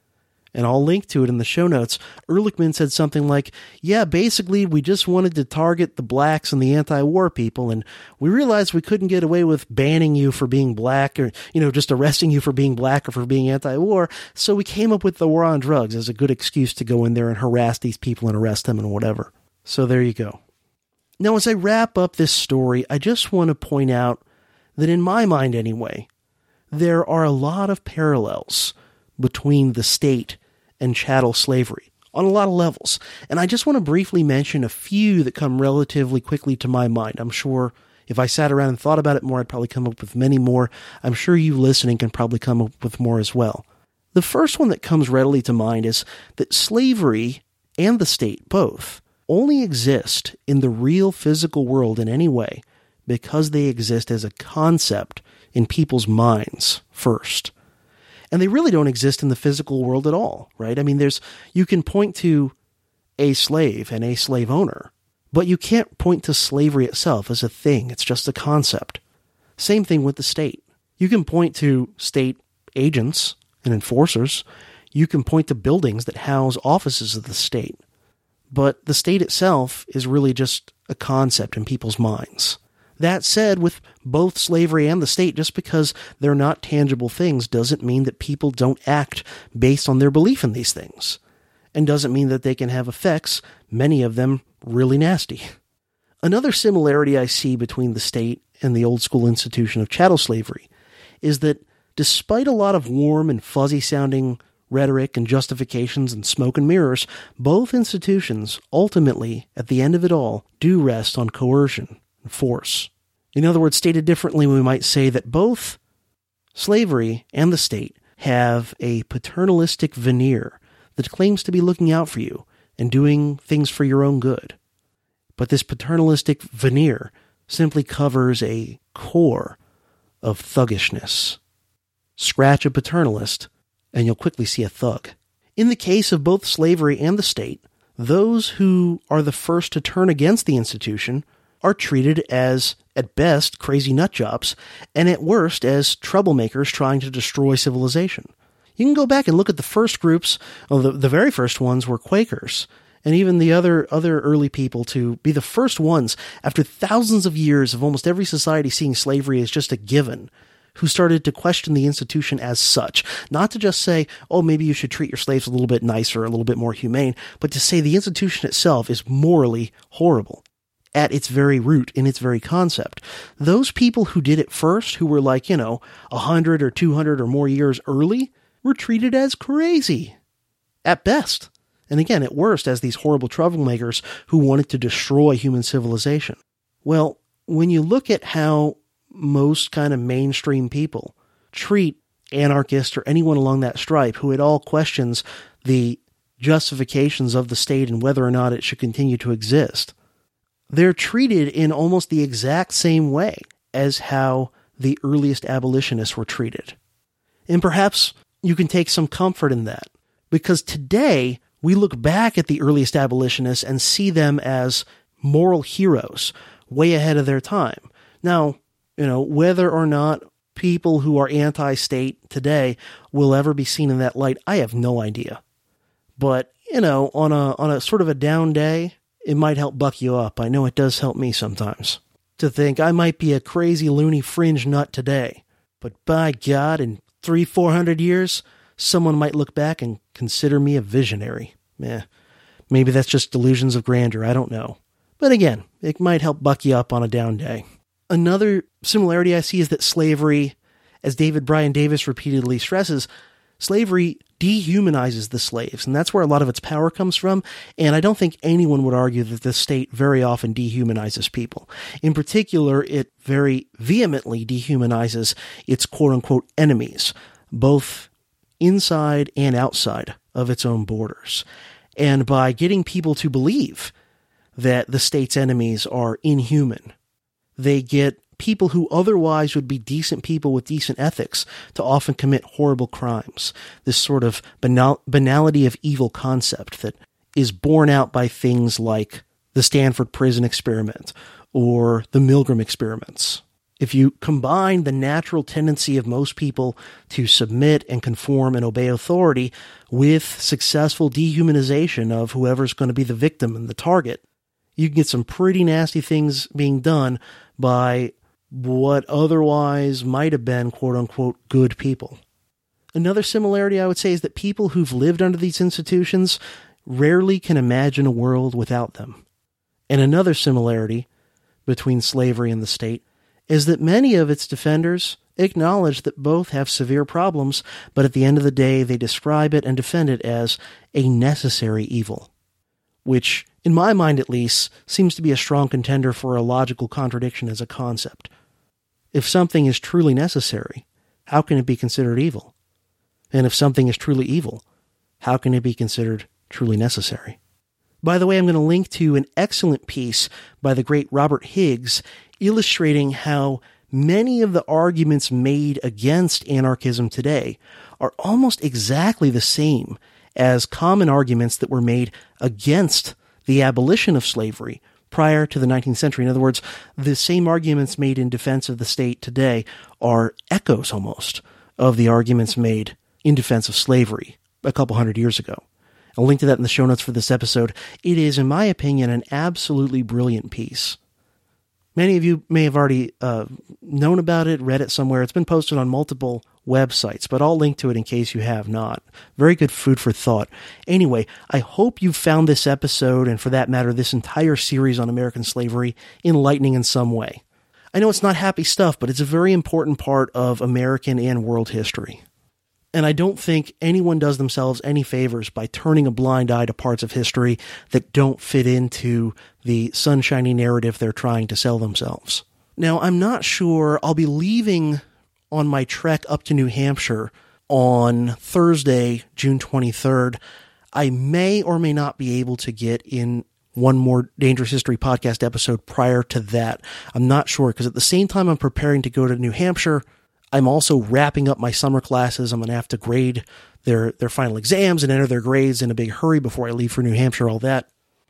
and I'll link to it in the show notes, Ehrlichman said something like, yeah, basically we just wanted to target the blacks and the anti-war people, and we realized we couldn't get away with banning you for being black or, just arresting you for being black or for being anti-war, so we came up with the war on drugs as a good excuse to go in there and harass these people and arrest them and whatever. So there you go. Now, as I wrap up this story, I just want to point out that in my mind anyway, there are a lot of parallels between the state and chattel slavery on a lot of levels. And I just want to briefly mention a few that come relatively quickly to my mind. I'm sure if I sat around and thought about it more, I'd probably come up with many more. I'm sure you listening can probably come up with more as well. The first one that comes readily to mind is that slavery and the state both only exist in the real physical world in any way because they exist as a concept in people's minds first. And they really don't exist in the physical world at all, right? I mean, you can point to a slave and a slave owner, but you can't point to slavery itself as a thing. It's just a concept. Same thing with the state. You can point to state agents and enforcers. You can point to buildings that house offices of the state. But the state itself is really just a concept in people's minds. That said, with both slavery and the state, just because they're not tangible things doesn't mean that people don't act based on their belief in these things, and doesn't mean that they can have effects, many of them really nasty. Another similarity I see between the state and the old school institution of chattel slavery is that despite a lot of warm and fuzzy-sounding rhetoric and justifications and smoke and mirrors, both institutions ultimately, at the end of it all, do rest on coercion and force. In other words, stated differently, we might say that both slavery and the state have a paternalistic veneer that claims to be looking out for you and doing things for your own good. But this paternalistic veneer simply covers a core of thuggishness. Scratch a paternalist, and you'll quickly see a thug. In the case of both slavery and the state, those who are the first to turn against the institution are treated as, at best, crazy nutjobs, and at worst as troublemakers trying to destroy civilization. You can go back and look at the first groups, the very first ones were Quakers, and even the other early people to be the first ones, after thousands of years of almost every society seeing slavery as just a given, who started to question the institution as such. Not to just say, oh, maybe you should treat your slaves a little bit nicer, a little bit more humane, but to say the institution itself is morally horrible at its very root, in its very concept. Those people who did it first, who were 100 or 200 or more years early, were treated as crazy, at best. And again, at worst, as these horrible troublemakers who wanted to destroy human civilization. Well, when you look at how most kind of mainstream people treat anarchists or anyone along that stripe who at all questions the justifications of the state and whether or not it should continue to exist, they're treated in almost the exact same way as how the earliest abolitionists were treated. And perhaps you can take some comfort in that, because today we look back at the earliest abolitionists and see them as moral heroes, way ahead of their time. Now, whether or not people who are anti-state today will ever be seen in that light, I have no idea. But, on a sort of a down day, it might help buck you up. I know it does help me sometimes to think I might be a crazy, loony fringe nut today, but by God, in 300-400 years, someone might look back and consider me a visionary. Maybe that's just delusions of grandeur. I don't know. But again, it might help buck you up on a down day. Another similarity I see is that slavery, as David Bryan Davis repeatedly stresses, slavery dehumanizes the slaves, and that's where a lot of its power comes from, and I don't think anyone would argue that the state very often dehumanizes people. In particular, it very vehemently dehumanizes its quote-unquote enemies, both inside and outside of its own borders. And by getting people to believe that the state's enemies are inhuman, they get people who otherwise would be decent people with decent ethics to often commit horrible crimes. This sort of banality of evil concept that is borne out by things like the Stanford Prison Experiment or the Milgram experiments. If you combine the natural tendency of most people to submit and conform and obey authority with successful dehumanization of whoever's going to be the victim and the target, you can get some pretty nasty things being done by what otherwise might have been quote-unquote good people. Another similarity I would say is that people who've lived under these institutions rarely can imagine a world without them. And another similarity between slavery and the state is that many of its defenders acknowledge that both have severe problems, but at the end of the day, they describe it and defend it as a necessary evil, which, in my mind at least, seems to be a strong contender for a logical contradiction as a concept. If something is truly necessary, how can it be considered evil? And if something is truly evil, how can it be considered truly necessary? By the way, I'm going to link to an excellent piece by the great Robert Higgs illustrating how many of the arguments made against anarchism today are almost exactly the same as common arguments that were made against the abolition of slavery prior to the 19th century. In other words, the same arguments made in defense of the state today are echoes almost of the arguments made in defense of slavery a couple hundred years ago. I'll link to that in the show notes for this episode. It is, in my opinion, an absolutely brilliant piece. Many of you may have already known about it, read it somewhere. It's been posted on multiple websites, but I'll link to it in case you have not. Very good food for thought. Anyway, I hope you found this episode, and for that matter, this entire series on American slavery, enlightening in some way. I know it's not happy stuff, but it's a very important part of American and world history. And I don't think anyone does themselves any favors by turning a blind eye to parts of history that don't fit into the sunshiny narrative they're trying to sell themselves. Now, I'm not sure. I'll be leaving on my trek up to New Hampshire on Thursday, June 23rd. I may or may not be able to get in one more Dangerous History podcast episode prior to that. I'm not sure, because at the same time I'm preparing to go to New Hampshire, I'm also wrapping up my summer classes. I'm going to have to grade their final exams and enter their grades in a big hurry before I leave for New Hampshire, all that.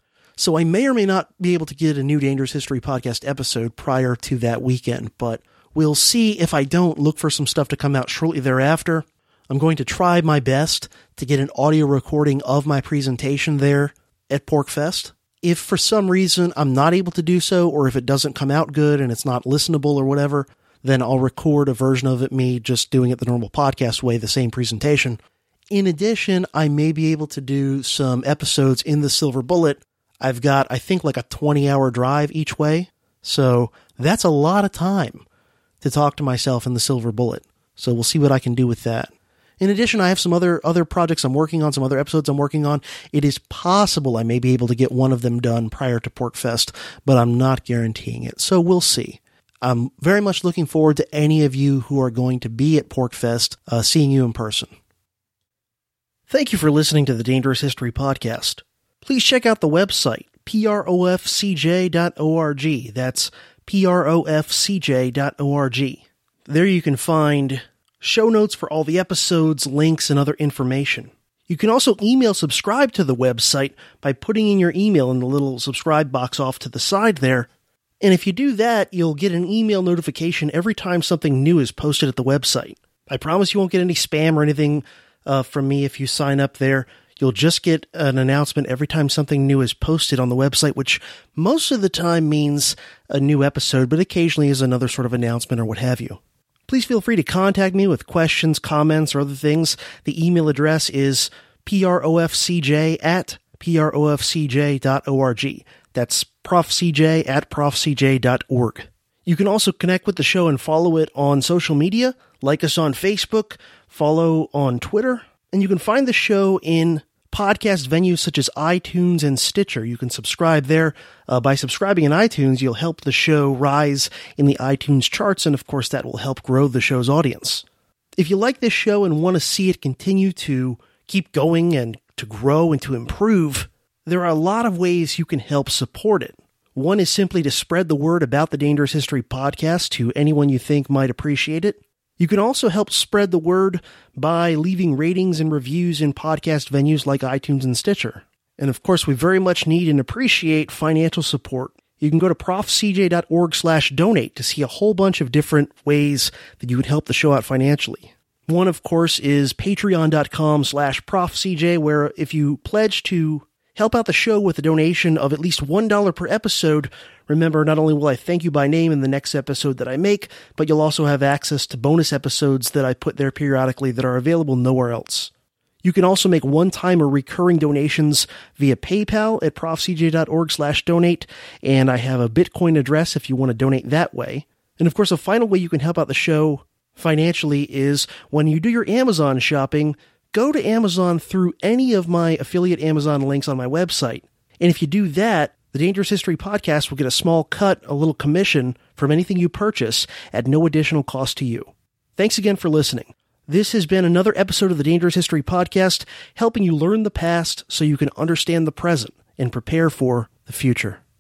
So I may or may not be able to get a new Dangerous History podcast episode prior to that weekend, but we'll see. If I don't, look for some stuff to come out shortly thereafter. I'm going to try my best to get an audio recording of my presentation there at PorcFest. If for some reason I'm not able to do so, or if it doesn't come out good and it's not listenable or whatever, then I'll record a version of it, me just doing it the normal podcast way, the same presentation. In addition, I may be able to do some episodes in the Silver Bullet. I've got, I think, like a 20-hour drive each way. So that's a lot of time to talk to myself in the Silver Bullet. So we'll see what I can do with that. In addition, I have some other projects I'm working on, some other episodes I'm working on. It is possible I may be able to get one of them done prior to PorcFest, but I'm not guaranteeing it. So we'll see. I'm very much looking forward to any of you who are going to be at PorcFest, seeing you in person. Thank you for listening to the Dangerous History Podcast. Please check out the website, profcj.org. That's profcj.org. There you can find show notes for all the episodes, links, and other information. You can also email subscribe to the website by putting in your email in the little subscribe box off to the side there. And if you do that, you'll get an email notification every time something new is posted at the website. I promise you won't get any spam or anything from me if you sign up there. You'll just get an announcement every time something new is posted on the website, which most of the time means a new episode, but occasionally is another sort of announcement or what have you. Please feel free to contact me with questions, comments, or other things. The email address is profcj@profcj.org. That's profcj@profcj.org. You can also connect with the show and follow it on social media, like us on Facebook, follow on Twitter, and you can find the show in podcast venues such as iTunes and Stitcher. You can subscribe there. By subscribing in iTunes, you'll help the show rise in the iTunes charts, and of course that will help grow the show's audience. If you like this show and want to see it continue to keep going and to grow and to improve, there are a lot of ways you can help support it. One is simply to spread the word about the Dangerous History Podcast to anyone you think might appreciate it. You can also help spread the word by leaving ratings and reviews in podcast venues like iTunes and Stitcher. And of course, we very much need and appreciate financial support. you can go to profcj.org/donate to see a whole bunch of different ways that you can help the show out financially. One, of course, is patreon.com/profcj, where if you pledge to help out the show with a donation of at least $1 per episode, remember, not only will I thank you by name in the next episode that I make, but you'll also have access to bonus episodes that I put there periodically that are available nowhere else. You can also make one-time or recurring donations via PayPal at profcj.org/donate, and I have a Bitcoin address if you want to donate that way. And of course, a final way you can help out the show financially is when you do your Amazon shopping, go to Amazon through any of my affiliate Amazon links on my website. And if you do that, the Dangerous History Podcast will get a small cut, a little commission from anything you purchase at no additional cost to you. Thanks again for listening. This has been another episode of the Dangerous History Podcast, helping you learn the past so you can understand the present and prepare for the future.